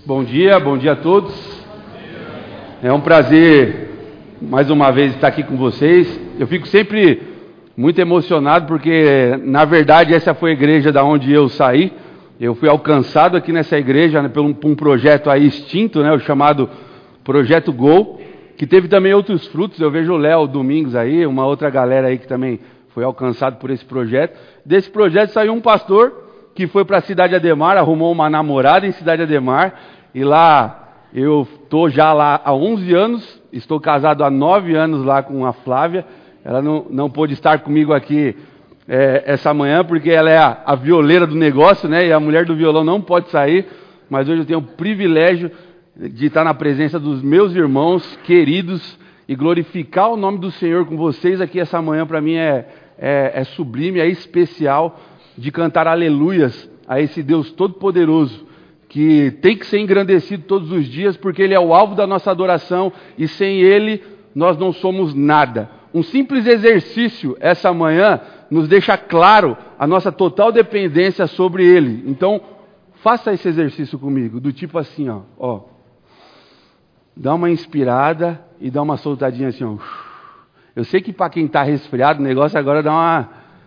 Bom dia a todos. É um prazer, mais uma vez, estar aqui com vocês. Eu fico sempre muito emocionado porque, na verdade, essa foi a igreja da onde eu saí. Eu fui alcançado aqui nessa igreja, né, por um projeto aí extinto, né, o chamado Projeto Gol, que teve também outros frutos. Eu vejo o Léo Domingos aí, uma outra galera aí que também foi alcançado por esse projeto. Desse projeto saiu um pastor que foi para a Cidade Ademar, arrumou uma namorada em Cidade Ademar, e lá eu estou já lá há 11 anos, estou casado há 9 anos lá com a Flávia. Ela não pôde estar comigo aqui essa manhã, porque ela é a violeira do negócio, né? E a mulher do violão não pode sair, mas hoje eu tenho o privilégio de estar na presença dos meus irmãos queridos e glorificar o nome do Senhor com vocês aqui essa manhã. Para mim é sublime, é especial de cantar aleluias a esse Deus Todo-Poderoso, que tem que ser engrandecido todos os dias, porque Ele é o alvo da nossa adoração, e sem Ele nós não somos nada. Um simples exercício essa manhã nos deixa claro a nossa total dependência sobre Ele. Então, faça esse exercício comigo, do tipo assim, ó. Dá uma inspirada e dá uma soltadinha assim, ó. Eu sei que para quem está resfriado, o negócio agora dá uma...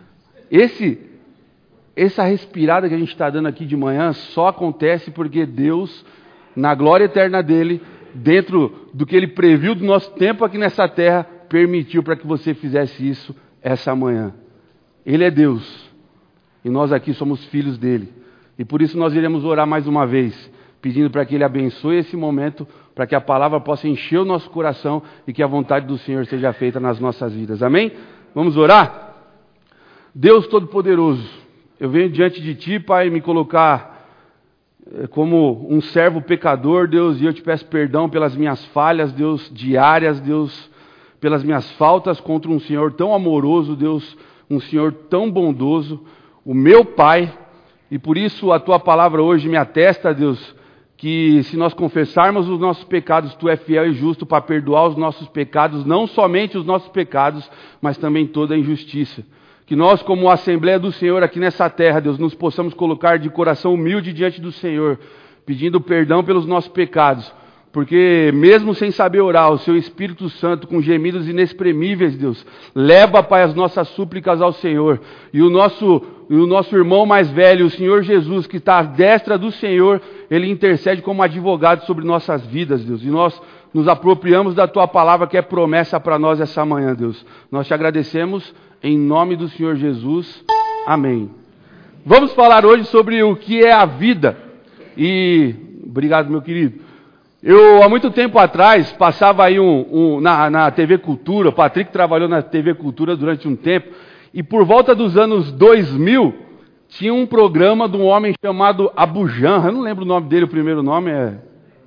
Essa respirada que a gente está dando aqui de manhã só acontece porque Deus, na glória eterna dEle, dentro do que Ele previu do nosso tempo aqui nessa terra, permitiu para que você fizesse isso essa manhã. Ele é Deus e nós aqui somos filhos dEle. E por isso nós iremos orar mais uma vez, pedindo para que Ele abençoe esse momento, para que a palavra possa encher o nosso coração e que a vontade do Senhor seja feita nas nossas vidas. Amém? Vamos orar? Deus Todo-Poderoso, eu venho diante de Ti, Pai, me colocar como um servo pecador, Deus, e eu Te peço perdão pelas minhas falhas, Deus, diárias, Deus, pelas minhas faltas contra um Senhor tão amoroso, Deus, um Senhor tão bondoso, o meu Pai, e por isso a Tua palavra hoje me atesta, Deus, que se nós confessarmos os nossos pecados, Tu é fiel e justo para perdoar os nossos pecados, não somente os nossos pecados, mas também toda a injustiça. Que nós, como Assembleia do Senhor aqui nessa terra, Deus, nos possamos colocar de coração humilde diante do Senhor, pedindo perdão pelos nossos pecados, porque mesmo sem saber orar, o Seu Espírito Santo, com gemidos inexprimíveis, Deus, leva, Pai, as nossas súplicas ao Senhor, e o nosso irmão mais velho, o Senhor Jesus, que está à destra do Senhor, Ele intercede como advogado sobre nossas vidas, Deus, e nós nos apropriamos da Tua palavra, que é promessa para nós essa manhã, Deus. Nós Te agradecemos em nome do Senhor Jesus. Amém. Vamos falar hoje sobre o que é a vida. E, obrigado, meu querido. Eu, há muito tempo atrás, passava aí na TV Cultura. O Patrick trabalhou na TV Cultura durante um tempo. E por volta dos anos 2000, tinha um programa de um homem chamado Abu Janra. Eu não lembro o nome dele, o primeiro nome é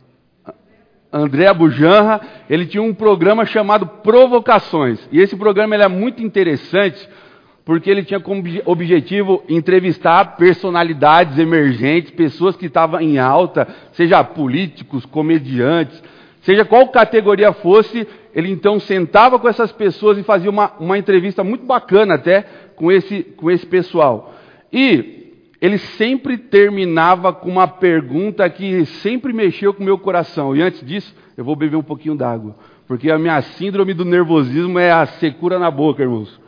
André Abu Janra. Ele tinha um programa chamado Provocações, e esse programa ele é muito interessante, porque ele tinha como objetivo entrevistar personalidades emergentes, pessoas que estavam em alta, seja políticos, comediantes, seja qual categoria fosse. Ele então sentava com essas pessoas e fazia uma entrevista muito bacana até com esse pessoal. E ele sempre terminava com uma pergunta que sempre mexeu com o meu coração. E antes disso, eu vou beber um pouquinho d'água, porque a minha síndrome do nervosismo é a secura na boca, irmãos.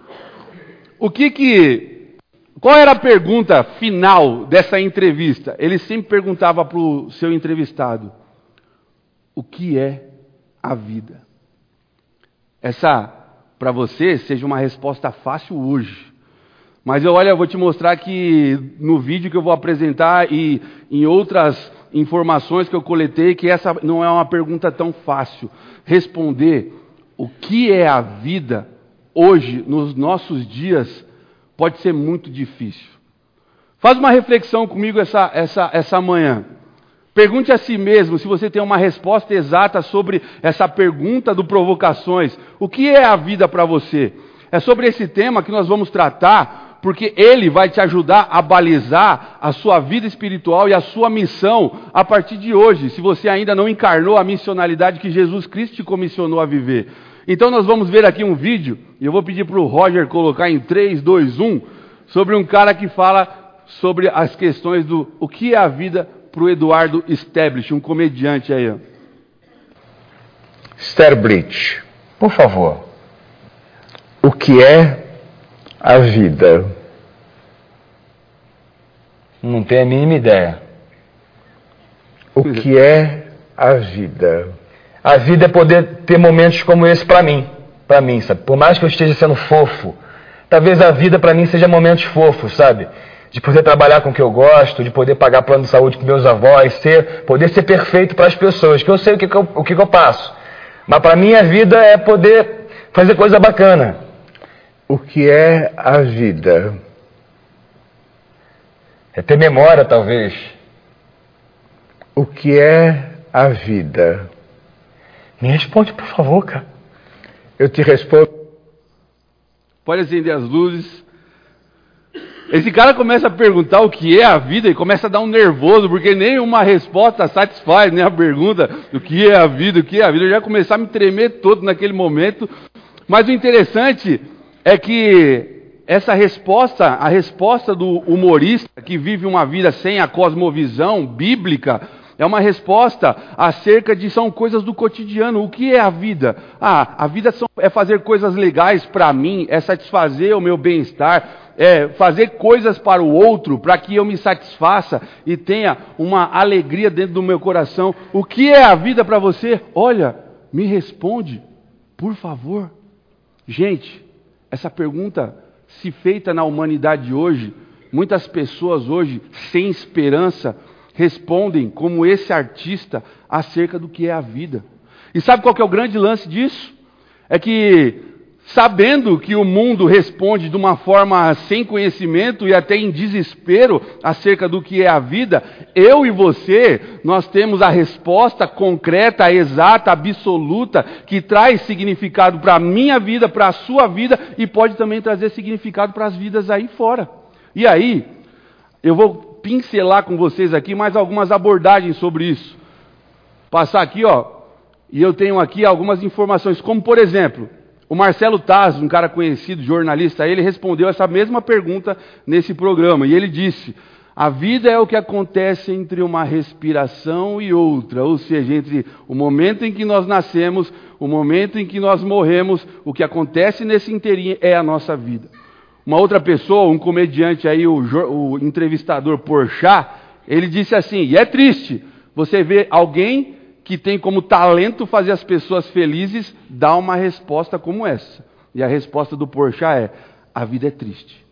Qual era a pergunta final dessa entrevista? Ele sempre perguntava para o seu entrevistado: o que é a vida? Essa, para você, seja uma resposta fácil hoje. Mas eu vou te mostrar que no vídeo que eu vou apresentar e em outras informações que eu coletei, que essa não é uma pergunta tão fácil. Responder o que é a vida hoje, nos nossos dias, pode ser muito difícil. Faz uma reflexão comigo essa manhã. Pergunte a si mesmo se você tem uma resposta exata sobre essa pergunta do Provocações. O que é a vida para você? É sobre esse tema que nós vamos tratar, porque ele vai te ajudar a balizar a sua vida espiritual e a sua missão a partir de hoje, se você ainda não encarnou a missionalidade que Jesus Cristo te comissionou a viver. Então nós vamos ver aqui um vídeo, e eu vou pedir para o Roger colocar em 3, 2, 1, sobre um cara que fala sobre as questões do o que é a vida para o Eduardo Stablish, um comediante aí. Ó. Stablish, por favor. O que é a vida? Não tenho a mínima ideia. O que é a vida? A vida é poder ter momentos como esse para mim, sabe? Por mais que eu esteja sendo fofo, talvez a vida para mim seja momentos fofos, sabe? De poder trabalhar com o que eu gosto, de poder pagar plano de saúde com meus avós, poder ser perfeito para as pessoas, que eu sei o que eu passo. Mas para mim a vida é poder fazer coisa bacana. O que é a vida? É ter memória, talvez. O que é a vida? Me responde, por favor, cara. Eu te respondo. Pode acender as luzes. Esse cara começa a perguntar o que é a vida e começa a dar um nervoso, porque nenhuma resposta satisfaz, nem a pergunta do que é a vida, o que é a vida. Eu já começar a me tremer todo naquele momento. Mas o interessante é que essa resposta, a resposta do humorista que vive uma vida sem a cosmovisão bíblica, é uma resposta acerca de são coisas do cotidiano. O que é a vida? A vida é fazer coisas legais para mim, é satisfazer o meu bem-estar, é fazer coisas para o outro, para que eu me satisfaça e tenha uma alegria dentro do meu coração. O que é a vida para você? Olha, me responde, por favor. Gente, essa pergunta, se feita na humanidade hoje, muitas pessoas hoje, sem esperança, respondem como esse artista acerca do que é a vida. E sabe qual que é o grande lance disso? É que, sabendo que o mundo responde de uma forma sem conhecimento e até em desespero acerca do que é a vida, eu e você, nós temos a resposta concreta, exata, absoluta, que traz significado para a minha vida, para a sua vida e pode também trazer significado para as vidas aí fora. E aí, eu vou pincelar com vocês aqui mais algumas abordagens sobre isso. Passar aqui, ó, e eu tenho aqui algumas informações, como por exemplo, o Marcelo Taz, um cara conhecido, jornalista, ele respondeu essa mesma pergunta nesse programa, e ele disse: a vida é o que acontece entre uma respiração e outra, ou seja, entre o momento em que nós nascemos, o momento em que nós morremos, o que acontece nesse inteirinho é a nossa vida. Uma outra pessoa, um comediante aí, o entrevistador Porchat, ele disse assim, e é triste, você vê alguém que tem como talento fazer as pessoas felizes, dar uma resposta como essa. E a resposta do Porchat é, a vida é triste.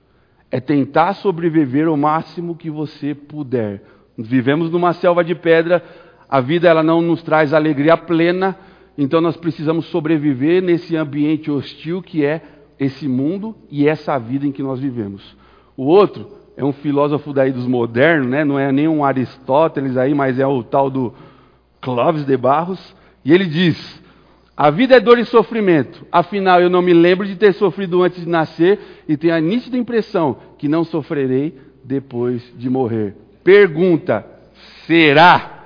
É tentar sobreviver o máximo que você puder. Vivemos numa selva de pedra, a vida ela não nos traz alegria plena, então nós precisamos sobreviver nesse ambiente hostil que é esse mundo e essa vida em que nós vivemos. O outro é um filósofo daí dos modernos, né? Não é nem um Aristóteles aí, mas é o tal do Clóvis de Barros, e ele diz, a vida é dor e sofrimento, afinal eu não me lembro de ter sofrido antes de nascer e tenho a nítida impressão que não sofrerei depois de morrer. Pergunta, será?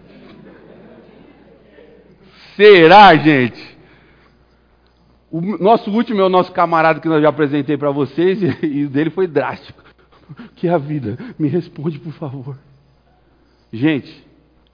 Será, gente? O nosso último é o nosso camarada que eu já apresentei para vocês e o dele foi drástico. Que é a vida? Me responde, por favor. Gente,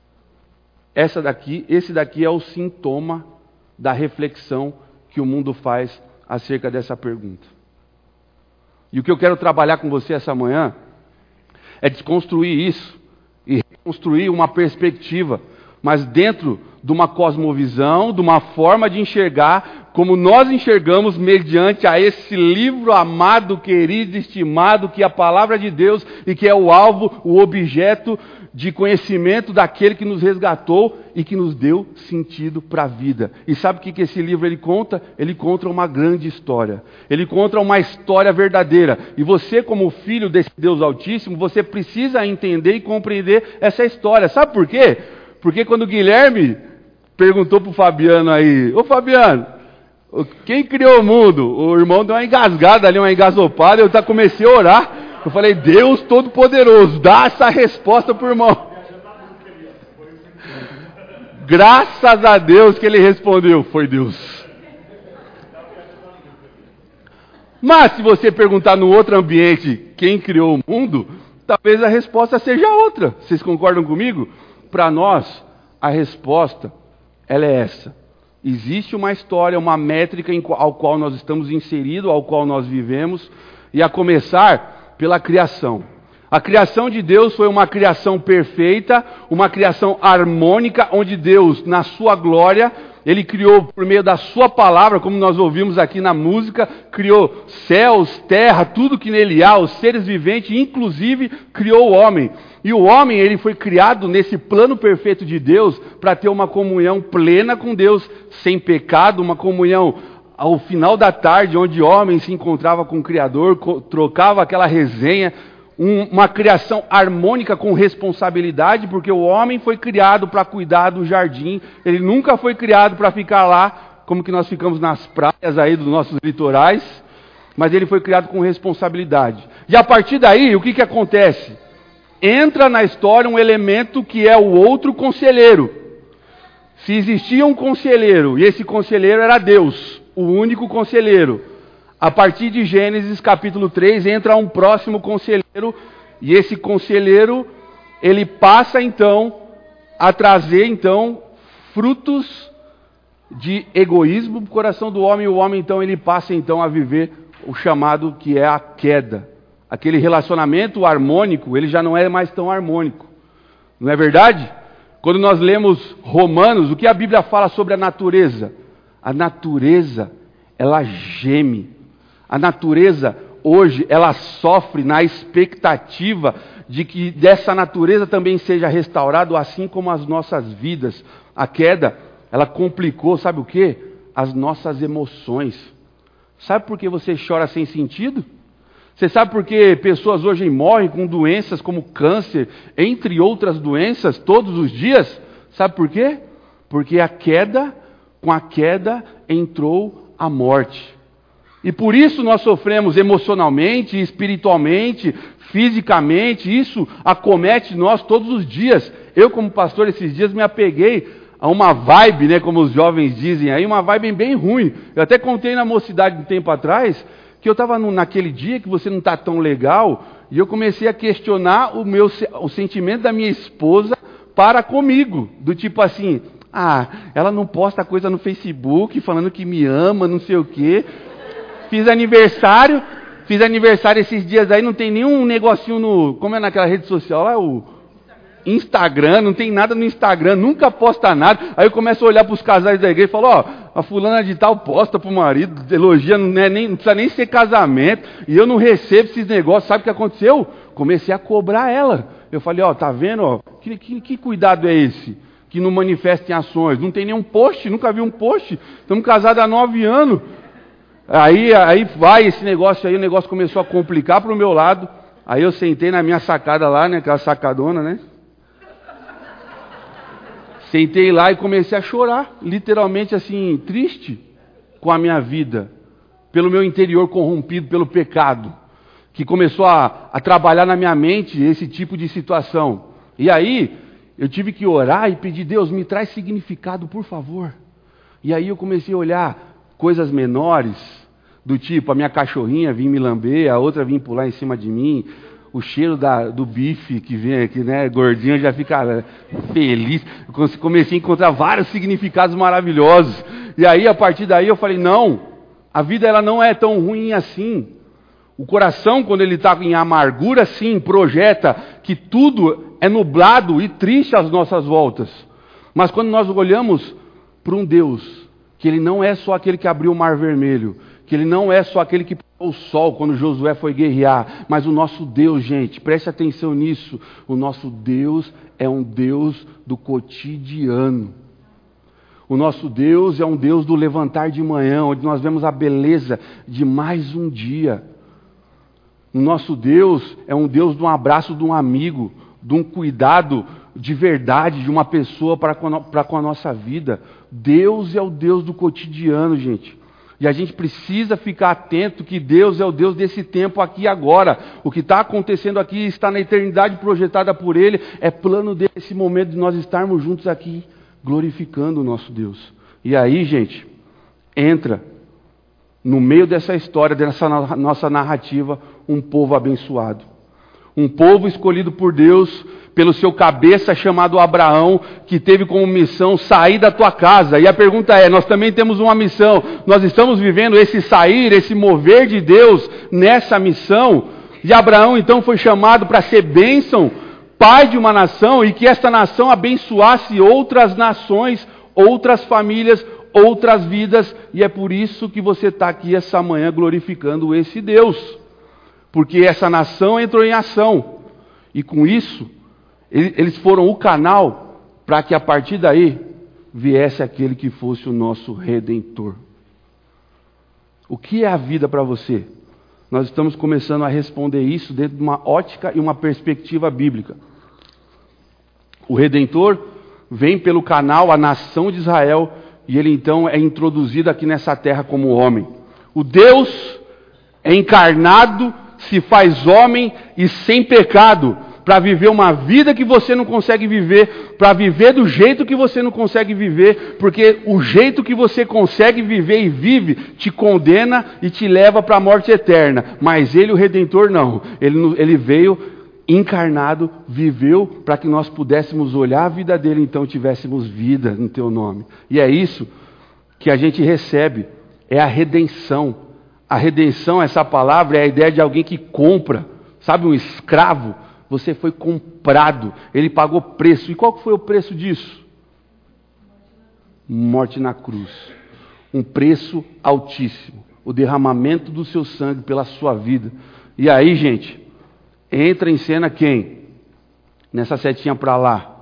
esse daqui é o sintoma da reflexão que o mundo faz acerca dessa pergunta. E o que eu quero trabalhar com você essa manhã é desconstruir isso e reconstruir uma perspectiva, mas dentro de uma cosmovisão, de uma forma de enxergar, como nós enxergamos mediante a esse livro amado, querido, estimado, que é a palavra de Deus e que é o alvo, o objeto de conhecimento daquele que nos resgatou e que nos deu sentido para a vida. E sabe o que esse livro ele conta? Ele conta uma grande história. Ele conta uma história verdadeira. E você, como filho desse Deus Altíssimo, você precisa entender e compreender essa história. Sabe por quê? Porque quando o Guilherme perguntou para o Fabiano aí, ô Fabiano, quem criou o mundo? O irmão deu uma engasgada ali, uma engasopada, eu comecei a orar. Eu falei, Deus Todo-Poderoso, dá essa resposta para o irmão. Graças a Deus que ele respondeu, foi Deus. Mas se você perguntar no outro ambiente, quem criou o mundo, talvez a resposta seja outra. Vocês concordam comigo? Para nós, a resposta, ela é essa. Existe uma história, uma métrica ao qual nós estamos inseridos, ao qual nós vivemos, e a começar pela criação. A criação de Deus foi uma criação perfeita, uma criação harmônica, onde Deus, na sua glória, Ele criou por meio da sua palavra, como nós ouvimos aqui na música, criou céus, terra, tudo que nele há, os seres viventes, inclusive criou o homem. E o homem, ele foi criado nesse plano perfeito de Deus para ter uma comunhão plena com Deus, sem pecado, uma comunhão ao final da tarde, onde o homem se encontrava com o Criador, trocava aquela resenha, uma criação harmônica com responsabilidade, porque o homem foi criado para cuidar do jardim, ele nunca foi criado para ficar lá, como que nós ficamos nas praias aí dos nossos litorais, mas ele foi criado com responsabilidade. E a partir daí, o que acontece? Entra na história um elemento que é o outro conselheiro. Se existia um conselheiro, e esse conselheiro era Deus, o único conselheiro, a partir de Gênesis capítulo 3, entra um próximo conselheiro, e esse conselheiro, ele passa então a trazer então frutos de egoísmo no coração do homem, e o homem então ele passa então a viver o chamado que é a queda. Aquele relacionamento harmônico, ele já não é mais tão harmônico. Não é verdade? Quando nós lemos Romanos, o que a Bíblia fala sobre a natureza? A natureza, ela geme. A natureza, hoje, ela sofre na expectativa de que dessa natureza também seja restaurado, assim como as nossas vidas. A queda, ela complicou, sabe o quê? As nossas emoções. Sabe por que você chora sem sentido? Você sabe por que pessoas hoje morrem com doenças como câncer, entre outras doenças, todos os dias? Sabe por quê? Porque com a queda entrou a morte. E por isso nós sofremos emocionalmente, espiritualmente, fisicamente, isso acomete nós todos os dias. Eu, como pastor, esses dias me apeguei a uma vibe, né, como os jovens dizem aí, uma vibe bem ruim. Eu até contei na mocidade um tempo atrás, que eu estava naquele dia que você não está tão legal, e eu comecei a questionar o sentimento da minha esposa para comigo, do tipo assim, ela não posta coisa no Facebook falando que me ama, não sei o quê. Fiz aniversário esses dias aí, não tem nenhum negocinho como é naquela rede social lá, o Instagram, não tem nada no Instagram, nunca posta nada. Aí eu começo a olhar para os casais da igreja e falo, a fulana de tal posta pro marido, elogia, não precisa nem ser casamento, e eu não recebo esses negócios. Sabe o que aconteceu? Comecei a cobrar ela. Eu falei, tá vendo, que cuidado é esse? Que não manifesta em ações, não tem nenhum post, nunca vi um post, estamos casados há 9 anos. Aí vai esse negócio aí, o negócio começou a complicar para o meu lado. Aí eu sentei na minha sacada lá, né, aquela sacadona, né? Sentei lá e comecei a chorar, literalmente assim, triste com a minha vida, pelo meu interior corrompido pelo pecado, que começou a trabalhar na minha mente esse tipo de situação. E aí, eu tive que orar e pedir, Deus, me traz significado, por favor. E aí eu comecei a olhar coisas menores, do tipo, a minha cachorrinha vinha me lamber, a outra vinha pular em cima de mim, o cheiro do bife que vem aqui, né, gordinho, já fica feliz. Eu comecei a encontrar vários significados maravilhosos. E aí, a partir daí, eu falei, não, a vida ela não é tão ruim assim. O coração, quando ele está em amargura, sim, projeta que tudo é nublado e triste às nossas voltas. Mas quando nós olhamos para um Deus, que ele não é só aquele que abriu o Mar Vermelho, que ele não é só aquele que pôs o sol quando Josué foi guerrear, mas o nosso Deus, gente, preste atenção nisso, o nosso Deus é um Deus do cotidiano. O nosso Deus é um Deus do levantar de manhã, onde nós vemos a beleza de mais um dia. O nosso Deus é um Deus de um abraço de um amigo, de um cuidado de verdade de uma pessoa para com a nossa vida. Deus é o Deus do cotidiano, gente. E a gente precisa ficar atento que Deus é o Deus desse tempo aqui e agora. O que está acontecendo aqui está na eternidade projetada por Ele. É plano desse momento de nós estarmos juntos aqui, glorificando o nosso Deus. E aí, gente, entra no meio dessa história, dessa nossa narrativa, um povo abençoado. Um povo escolhido por Deus, pelo seu cabeça chamado Abraão, que teve como missão sair da tua casa. E a pergunta é, nós também temos uma missão. Nós estamos vivendo esse sair, esse mover de Deus nessa missão. E Abraão então foi chamado para ser bênção, pai de uma nação, e que esta nação abençoasse outras nações, outras famílias, outras vidas. E é por isso que você está aqui essa manhã glorificando esse Deus. Porque essa nação entrou em ação. E com isso, eles foram o canal para que a partir daí viesse aquele que fosse o nosso Redentor. O que é a vida para você? Nós estamos começando a responder isso dentro de uma ótica e uma perspectiva bíblica. O Redentor vem pelo canal, a nação de Israel, e ele então é introduzido aqui nessa terra como homem. O Deus é encarnado, se faz homem e sem pecado, para viver uma vida que você não consegue viver, para viver do jeito que você não consegue viver, porque o jeito que você consegue viver e vive te condena e te leva para a morte eterna. Mas ele, o Redentor, não. Ele veio encarnado, viveu para que nós pudéssemos olhar a vida dele, então tivéssemos vida no teu nome. E é isso que a gente recebe, é a redenção. A redenção, essa palavra, é a ideia de alguém que compra, sabe, um escravo. Você foi comprado, ele pagou preço. E qual que foi o preço disso? Morte na cruz. Um preço altíssimo. O derramamento do seu sangue pela sua vida. E aí, gente, entra em cena quem? Nessa setinha para lá.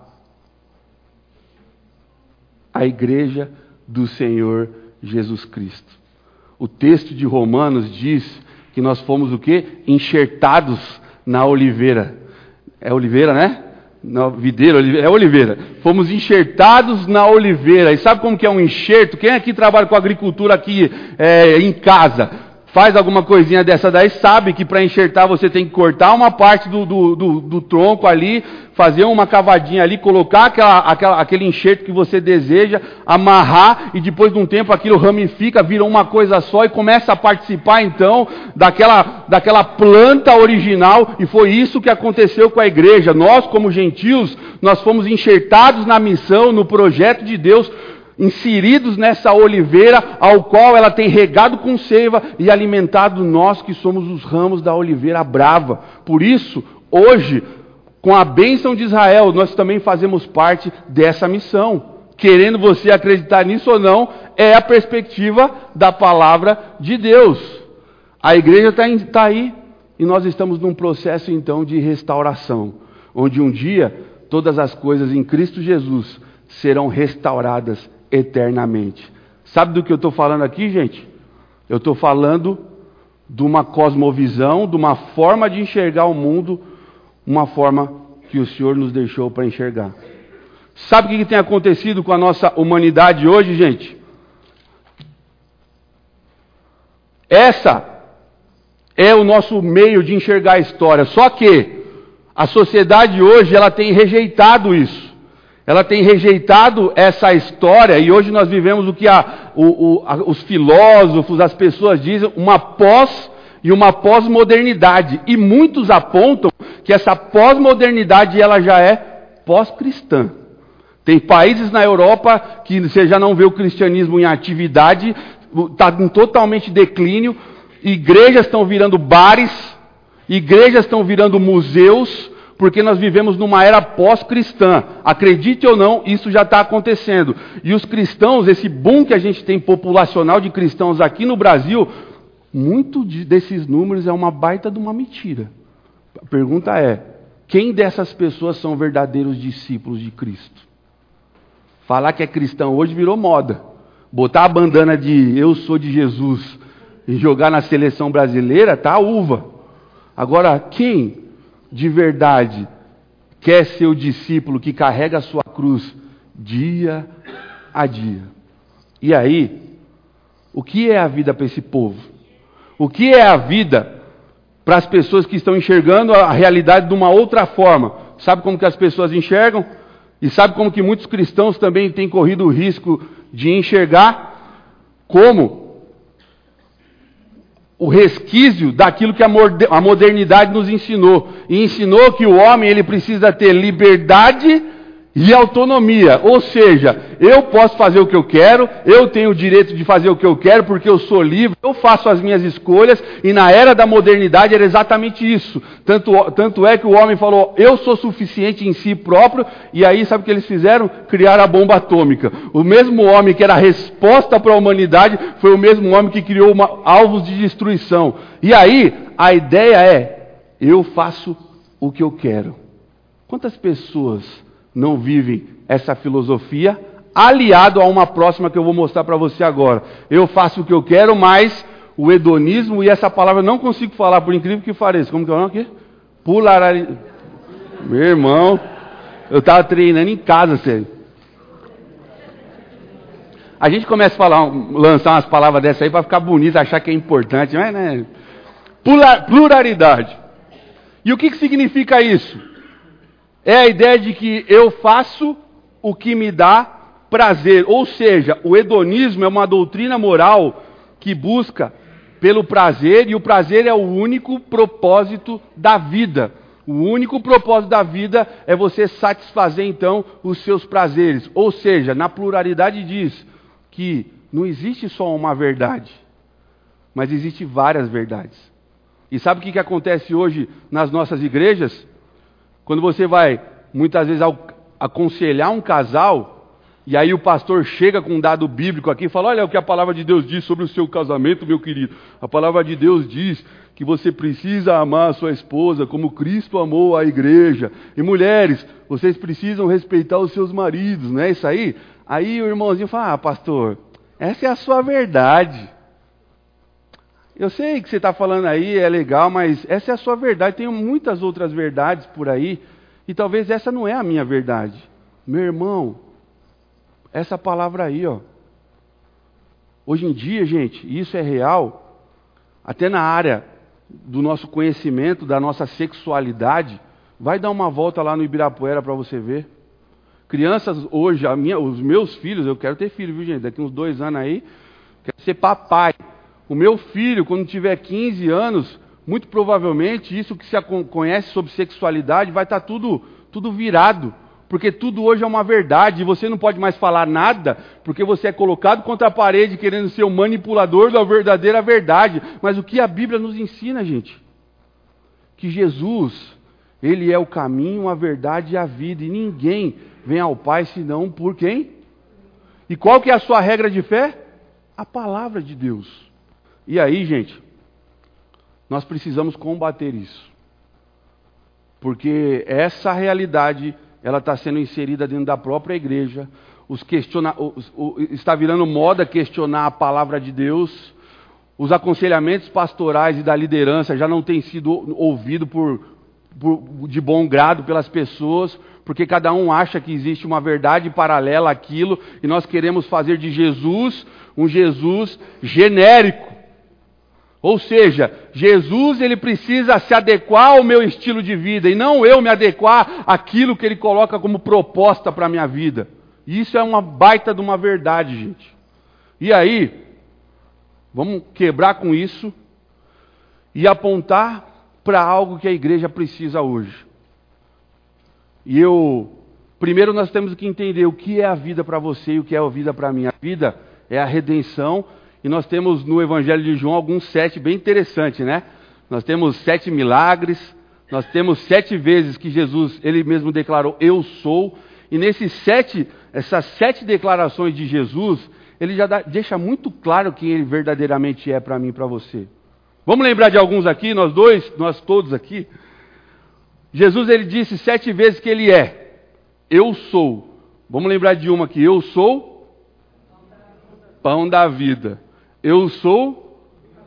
A igreja do Senhor Jesus Cristo. O texto de Romanos diz que nós fomos o quê? Enxertados na oliveira. É oliveira, né? Não, videira, é oliveira. Fomos enxertados na oliveira. E sabe como que é um enxerto? Quem aqui trabalha com agricultura aqui em casa, faz alguma coisinha dessa daí, sabe que para enxertar você tem que cortar uma parte do tronco ali, fazer uma cavadinha ali, colocar aquele enxerto que você deseja, amarrar, e depois de um tempo aquilo ramifica, vira uma coisa só e começa a participar então daquela planta original. E foi isso que aconteceu com a igreja. Nós, como gentios, nós fomos enxertados na missão, no projeto de Deus, inseridos nessa oliveira, ao qual ela tem regado com seiva e alimentado nós que somos os ramos da oliveira brava. Por isso, hoje, com a bênção de Israel, nós também fazemos parte dessa missão. Querendo você acreditar nisso ou não, é a perspectiva da palavra de Deus. A igreja está aí e nós estamos num processo então de restauração, onde um dia todas as coisas em Cristo Jesus serão restauradas eternamente. Sabe do que eu estou falando aqui, gente? Eu estou falando de uma cosmovisão, de uma forma de enxergar o mundo, uma forma que o Senhor nos deixou para enxergar. Sabe o que tem acontecido com a nossa humanidade hoje, gente? Essa é o nosso meio de enxergar a história. Só que a sociedade hoje, ela tem rejeitado isso. Ela tem rejeitado essa história, e hoje nós vivemos o que os filósofos, as pessoas dizem, uma pós-modernidade. E muitos apontam que essa pós-modernidade ela já é pós-cristã. Tem países na Europa que você já não vê o cristianismo em atividade, está em totalmente declínio, igrejas estão virando bares, igrejas estão virando museus, porque nós vivemos numa era pós-cristã. Acredite ou não, isso já está acontecendo. E os cristãos, esse boom que a gente tem populacional de cristãos aqui no Brasil, muito desses números é uma baita de uma mentira. A pergunta é, quem dessas pessoas são verdadeiros discípulos de Cristo? Falar que é cristão hoje virou moda. Botar a bandana de eu sou de Jesus e jogar na seleção brasileira, tá uva. Agora, quem de verdade quer ser o discípulo que carrega a sua cruz dia a dia? E aí, o que é a vida para esse povo? O que é a vida para as pessoas que estão enxergando a realidade de uma outra forma? Sabe como que as pessoas enxergam? E sabe como que muitos cristãos também têm corrido o risco de enxergar? Como o resquício daquilo que a modernidade nos ensinou. E ensinou que o homem ele precisa ter liberdade e autonomia. Ou seja, eu posso fazer o que eu quero, eu tenho o direito de fazer o que eu quero porque eu sou livre, eu faço as minhas escolhas. E na era da modernidade era exatamente isso. Tanto é que o homem falou, eu sou suficiente em si próprio. E aí sabe o que eles fizeram? Criaram a bomba atômica. O mesmo homem que era a resposta para a humanidade foi o mesmo homem que criou alvos de destruição. E aí a ideia é, eu faço o que eu quero. Quantas pessoas não vivem essa filosofia, aliado a uma próxima que eu vou mostrar para você agora? Eu faço o que eu quero, mas o hedonismo, e essa palavra eu não consigo falar, por incrível que pareça. Como que é o nome aqui? Polaridade. Meu irmão, eu estava treinando em casa, sério. A gente começa a lançar umas palavras dessas aí para ficar bonito, achar que é importante, mas né? Pluralidade. E o que significa isso? É a ideia de que eu faço o que me dá prazer. Ou seja, o hedonismo é uma doutrina moral que busca pelo prazer, e o prazer é o único propósito da vida. O único propósito da vida é você satisfazer, então, os seus prazeres. Ou seja, na pluralidade diz que não existe só uma verdade, mas existe várias verdades. E sabe o que acontece hoje nas nossas igrejas? Quando você vai, muitas vezes, aconselhar um casal, e aí o pastor chega com um dado bíblico aqui e fala, olha o que a palavra de Deus diz sobre o seu casamento, meu querido. A palavra de Deus diz que você precisa amar a sua esposa como Cristo amou a igreja. E mulheres, vocês precisam respeitar os seus maridos, não é isso aí? Aí o irmãozinho fala, pastor, essa é a sua verdade. Eu sei que você está falando aí, é legal, mas essa é a sua verdade. Tem muitas outras verdades por aí, e talvez essa não é a minha verdade. Meu irmão, essa palavra aí, ó. Hoje em dia, gente, isso é real, até na área do nosso conhecimento, da nossa sexualidade. Vai dar uma volta lá no Ibirapuera para você ver. Crianças hoje, os meus filhos, eu quero ter filho, viu gente? Daqui uns 2 anos aí, quero ser papai. O meu filho, quando tiver 15 anos, muito provavelmente, isso que se conhece sobre sexualidade, vai estar tudo virado. Porque tudo hoje é uma verdade, e você não pode mais falar nada, porque você é colocado contra a parede, querendo ser o manipulador da verdadeira verdade. Mas o que a Bíblia nos ensina, gente? Que Jesus, Ele é o caminho, a verdade e a vida, e ninguém vem ao Pai senão por quem? E qual que é a sua regra de fé? A palavra de Deus. E aí, gente, nós precisamos combater isso. Porque essa realidade, ela está sendo inserida dentro da própria igreja. Está virando moda questionar a palavra de Deus. Os aconselhamentos pastorais e da liderança já não têm sido ouvidos de bom grado pelas pessoas, porque cada um acha que existe uma verdade paralela àquilo, e nós queremos fazer de Jesus um Jesus genérico. Ou seja, Jesus ele precisa se adequar ao meu estilo de vida e não eu me adequar àquilo que ele coloca como proposta para a minha vida. E isso é uma baita de uma verdade, gente. E aí, vamos quebrar com isso e apontar para algo que a igreja precisa hoje. Primeiro nós temos que entender o que é a vida para você e o que é a vida para mim. A vida é a redenção. E nós temos no Evangelho de João alguns 7 bem interessantes, né? Nós temos 7 milagres, nós temos 7 vezes que Jesus, ele mesmo declarou, eu sou. E essas 7 declarações de Jesus, ele já deixa muito claro quem ele verdadeiramente é para mim e para você. Vamos lembrar de alguns aqui, nós todos aqui. Jesus, ele disse 7 vezes que ele é, eu sou. Vamos lembrar de uma aqui, eu sou pão da vida. Eu sou...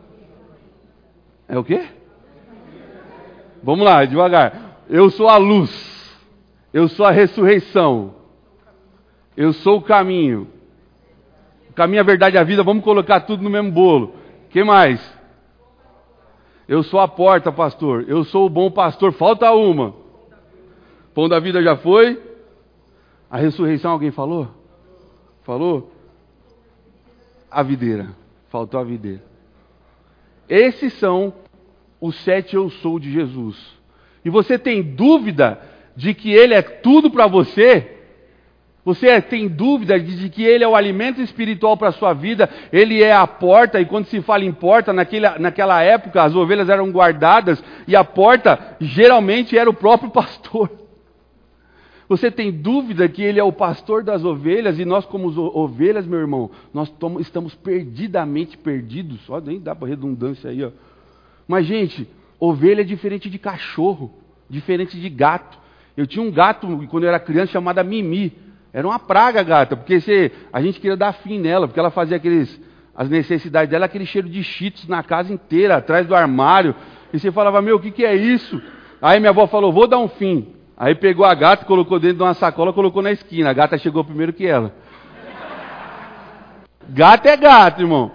É o quê? Vamos lá, devagar. Eu sou a luz. Eu sou a ressurreição. Eu sou o caminho. O caminho, a verdade e a vida. Vamos colocar tudo no mesmo bolo. O que mais? Eu sou a porta, pastor. Eu sou o bom pastor. Falta uma. Pão da vida já foi. A ressurreição alguém falou? Falou? A videira. Faltou a videira. Esses são os 7 eu sou de Jesus. E você tem dúvida de que Ele é tudo para você? Você tem dúvida de que Ele é o alimento espiritual para a sua vida? Ele é a porta, e quando se fala em porta, naquela época as ovelhas eram guardadas, e a porta geralmente era o próprio pastor. Você tem dúvida que Ele é o pastor das ovelhas, e nós como ovelhas, meu irmão, nós estamos perdidamente perdidos. Ó, nem dá para redundância aí, ó. Mas, gente, ovelha é diferente de cachorro, diferente de gato. Eu tinha um gato, quando eu era criança, chamado Mimi. Era uma praga, gata, porque a gente queria dar fim nela, porque ela fazia as necessidades dela, aquele cheiro de cheetos na casa inteira, atrás do armário. E você falava, meu, o que é isso? Aí minha avó falou, vou dar um fim. Aí pegou a gata, colocou dentro de uma sacola, colocou na esquina. A gata chegou primeiro que ela. Gato é gato, irmão.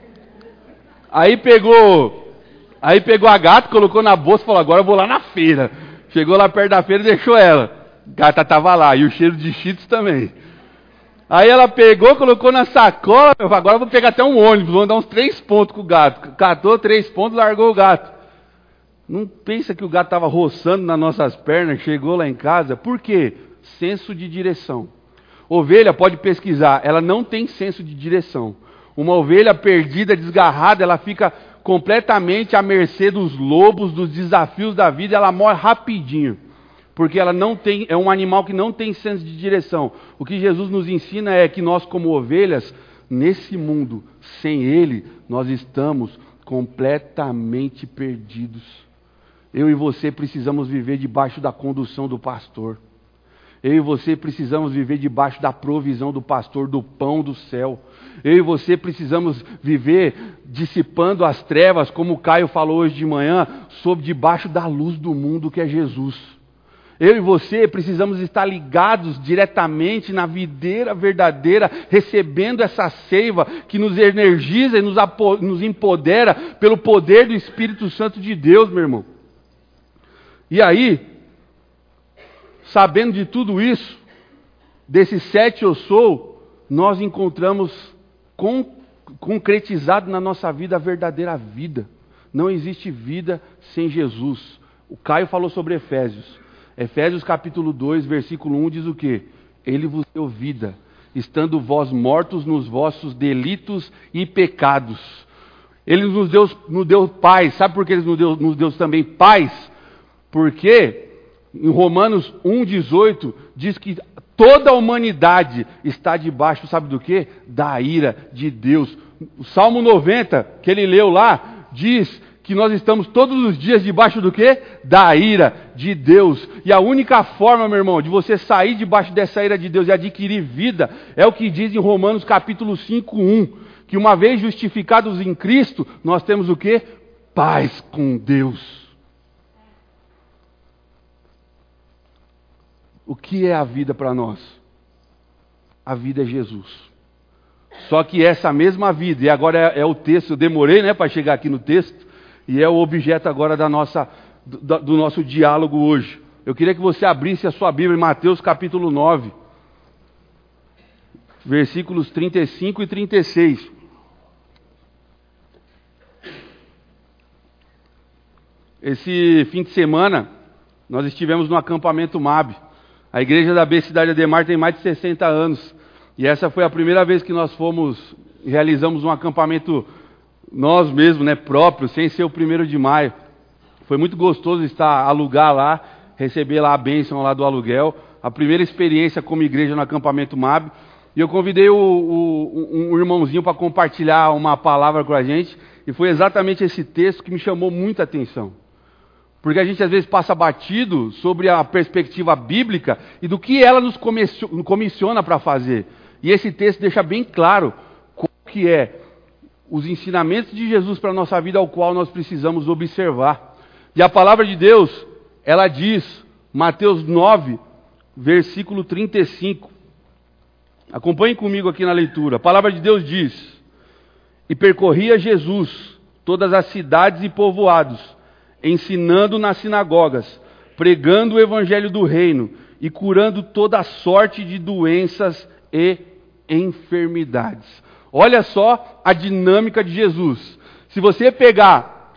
Aí pegou a gata, colocou na bolsa e falou, agora eu vou lá na feira. Chegou lá perto da feira e deixou ela. A gata estava lá, e o cheiro de cheetos também. Aí ela pegou, colocou na sacola, agora eu vou pegar até um ônibus, vou dar uns 3 pontos com o gato. Catou 3 pontos, largou o gato. Não pensa que o gato estava roçando nas nossas pernas, chegou lá em casa. Por quê? Senso de direção. Ovelha, pode pesquisar, ela não tem senso de direção. Uma ovelha perdida, desgarrada, ela fica completamente à mercê dos lobos, dos desafios da vida, ela morre rapidinho. Porque ela não tem, é um animal que não tem senso de direção. O que Jesus nos ensina é que nós, como ovelhas, nesse mundo, sem Ele, nós estamos completamente perdidos. Eu e você precisamos viver debaixo da condução do pastor. Eu e você precisamos viver debaixo da provisão do pastor, do pão do céu. Eu e você precisamos viver dissipando as trevas, como o Caio falou hoje de manhã, sob debaixo da luz do mundo que é Jesus. Eu e você precisamos estar ligados diretamente na videira verdadeira, recebendo essa seiva que nos energiza e nos empodera pelo poder do Espírito Santo de Deus, meu irmão. E aí, sabendo de tudo isso, desses 7 eu sou, nós encontramos concretizado na nossa vida a verdadeira vida. Não existe vida sem Jesus. O Caio falou sobre Efésios. Efésios capítulo 2, versículo 1 diz o quê? Ele vos deu vida, estando vós mortos nos vossos delitos e pecados. Ele nos deu paz. Sabe por que Ele nos deu também paz? Porque em Romanos 1,18 diz que toda a humanidade está debaixo, sabe do quê? Da ira de Deus. O Salmo 90, que ele leu lá, diz que nós estamos todos os dias debaixo do quê? Da ira de Deus. E a única forma, meu irmão, de você sair debaixo dessa ira de Deus e adquirir vida, é o que diz em Romanos capítulo 5:1, que uma vez justificados em Cristo, nós temos o quê? Paz com Deus. O que é a vida para nós? A vida é Jesus. Só que essa mesma vida, e agora é o texto, eu demorei para chegar aqui no texto, e é o objeto agora do nosso diálogo hoje. Eu queria que você abrisse a sua Bíblia em Mateus capítulo 9, versículos 35 e 36. Esse fim de semana, nós estivemos no acampamento MAB. A igreja da B Cidade Ademar tem mais de 60 anos. E essa foi a primeira vez que nós realizamos um acampamento nós mesmos, próprio, sem ser o 1º de maio. Foi muito gostoso alugar lá, receber lá a bênção lá do aluguel. A primeira experiência como igreja no acampamento MAB. E eu convidei um irmãozinho para compartilhar uma palavra com a gente. E foi exatamente esse texto que me chamou muita atenção. Porque a gente às vezes passa batido sobre a perspectiva bíblica e do que ela nos comissiona para fazer. E esse texto deixa bem claro como que é os ensinamentos de Jesus para a nossa vida, ao qual nós precisamos observar. E a palavra de Deus, ela diz, Mateus 9, versículo 35. Acompanhe comigo aqui na leitura. A palavra de Deus diz: E percorria Jesus todas as cidades e povoados, ensinando nas sinagogas, pregando o evangelho do reino e curando toda sorte de doenças e enfermidades. Olha só a dinâmica de Jesus. Se você pegar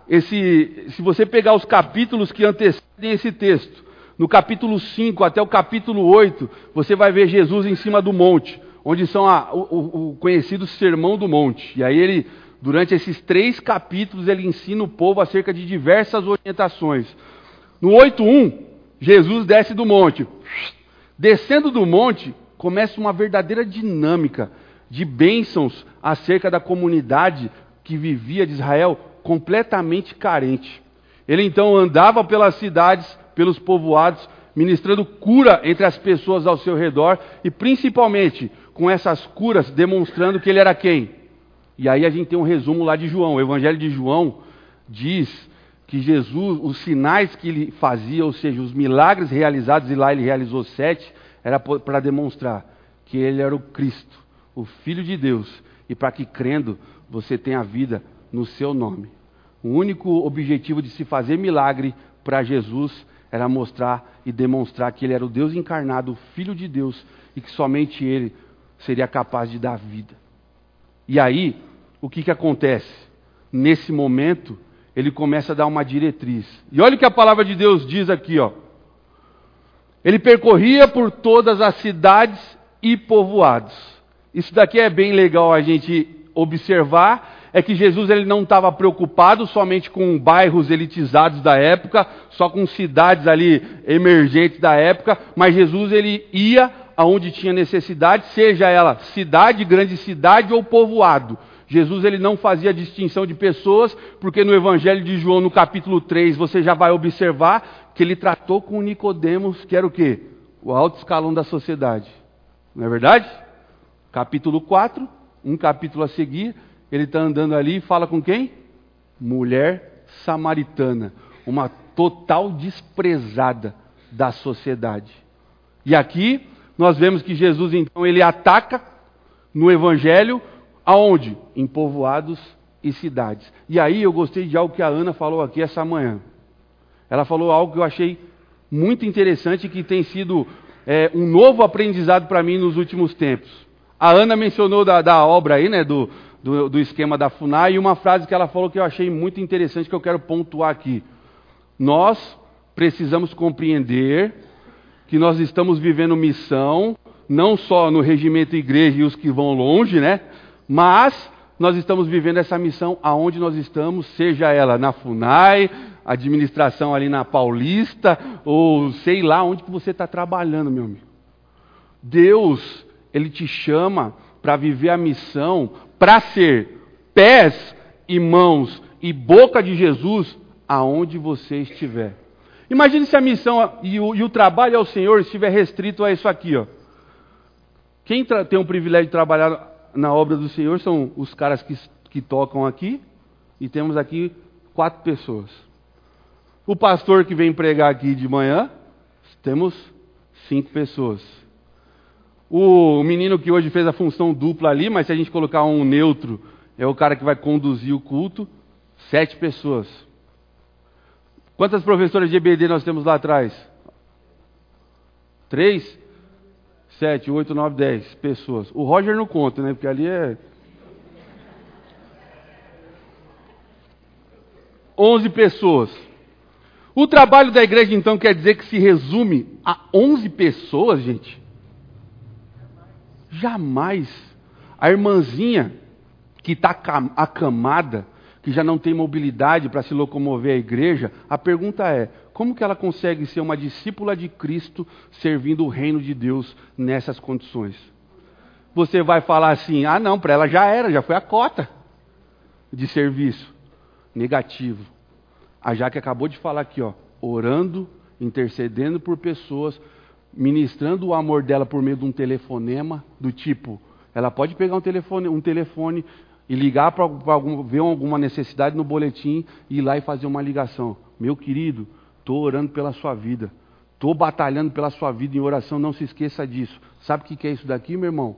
os capítulos que antecedem esse texto, no capítulo 5 até o capítulo 8, você vai ver Jesus em cima do monte, onde são o conhecido Sermão do Monte. E aí ele, durante esses 3 capítulos, ele ensina o povo acerca de diversas orientações. No 8:1, Jesus desce do monte. Descendo do monte, começa uma verdadeira dinâmica de bênçãos acerca da comunidade que vivia de Israel completamente carente. Ele então andava pelas cidades, pelos povoados, ministrando cura entre as pessoas ao seu redor e principalmente com essas curas demonstrando que ele era quem? E aí a gente tem um resumo lá de João. O Evangelho de João diz que Jesus, os sinais que ele fazia, ou seja, os milagres realizados, e lá ele realizou 7, era para demonstrar que ele era o Cristo, o Filho de Deus, e para que crendo você tenha vida no seu nome. O único objetivo de se fazer milagre para Jesus era mostrar e demonstrar que ele era o Deus encarnado, o Filho de Deus, e que somente ele seria capaz de dar vida. E aí, o que acontece? Nesse momento, ele começa a dar uma diretriz. E olha o que a palavra de Deus diz aqui, ó. Ele percorria por todas as cidades e povoados. Isso daqui é bem legal a gente observar, é que Jesus ele não estava preocupado somente com bairros elitizados da época, só com cidades ali emergentes da época, mas Jesus ele ia aonde tinha necessidade, seja ela cidade, grande cidade ou povoado. Jesus ele não fazia distinção de pessoas, porque no Evangelho de João, no capítulo 3, você já vai observar que ele tratou com Nicodemos, que era o quê? O alto escalão da sociedade. Não é verdade? Capítulo 4, um capítulo a seguir, ele está andando ali e fala com quem? Mulher samaritana, uma total desprezada da sociedade. E aqui nós vemos que Jesus então ele ataca no Evangelho, aonde? Em povoados e cidades. E aí eu gostei de algo que a Ana falou aqui essa manhã. Ela falou algo que eu achei muito interessante, que tem sido um novo aprendizado para mim nos últimos tempos. A Ana mencionou da obra aí, né, do esquema da FUNAI, e uma frase que ela falou que eu achei muito interessante, que eu quero pontuar aqui. Nós precisamos compreender que nós estamos vivendo missão, não só no regimento igreja e os que vão longe, né? Mas nós estamos vivendo essa missão aonde nós estamos, seja ela na FUNAI, administração ali na Paulista, ou sei lá onde que você está trabalhando, meu amigo. Deus, Ele te chama para viver a missão, para ser pés e mãos e boca de Jesus aonde você estiver. Imagine se a missão e o trabalho ao Senhor estiver restrito a isso aqui, ó. Quem tem o privilégio de trabalhar na obra do Senhor são os caras que tocam aqui, e temos aqui 4 pessoas. O pastor que vem pregar aqui de manhã, temos 5 pessoas. O menino que hoje fez a função dupla ali, mas se a gente colocar um neutro, é o cara que vai conduzir o culto, 7 pessoas. Quantas professoras de EBD nós temos lá atrás? 3? 7, 8, 9, 10 pessoas. O Roger não conta, né? Porque ali é 11 pessoas. O trabalho da igreja, então, quer dizer que se resume a 11 pessoas, gente? Jamais. A irmãzinha que está acamada, que já não tem mobilidade para se locomover à igreja, a pergunta é, como que ela consegue ser uma discípula de Cristo servindo o reino de Deus nessas condições? Você vai falar assim, não, para ela já foi a cota de serviço. Negativo. A Jaque acabou de falar aqui, ó, orando, intercedendo por pessoas, ministrando o amor dela por meio de um telefonema, do tipo, ela pode pegar um telefone e ligar para ver alguma necessidade no boletim, e ir lá e fazer uma ligação. Meu querido, estou orando pela sua vida, estou batalhando pela sua vida em oração, não se esqueça disso. Sabe o que é isso daqui, meu irmão?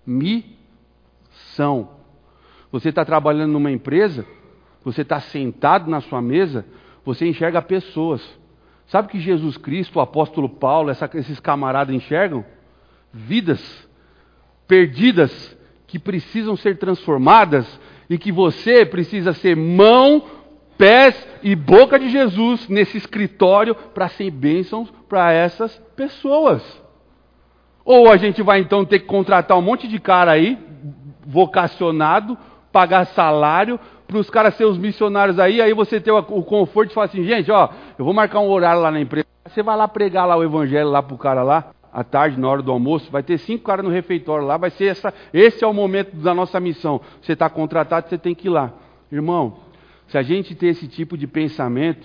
Missão. Você está trabalhando numa empresa, você está sentado na sua mesa, você enxerga pessoas. Sabe o que Jesus Cristo, o apóstolo Paulo, esses camaradas enxergam? Vidas perdidas que precisam ser transformadas, e que você precisa ser mão, pés e boca de Jesus nesse escritório para ser bênçãos para essas pessoas. Ou a gente vai então ter que contratar um monte de cara aí, vocacionado, pagar salário, para os caras serem os missionários aí você ter o conforto de falar assim, gente, ó, eu vou marcar um horário lá na empresa, você vai lá pregar lá o evangelho lá pro cara lá, à tarde, na hora do almoço, vai ter 5 caras no refeitório lá, vai ser esse é o momento da nossa missão. Você está contratado, você tem que ir lá. Irmão, se a gente ter esse tipo de pensamento,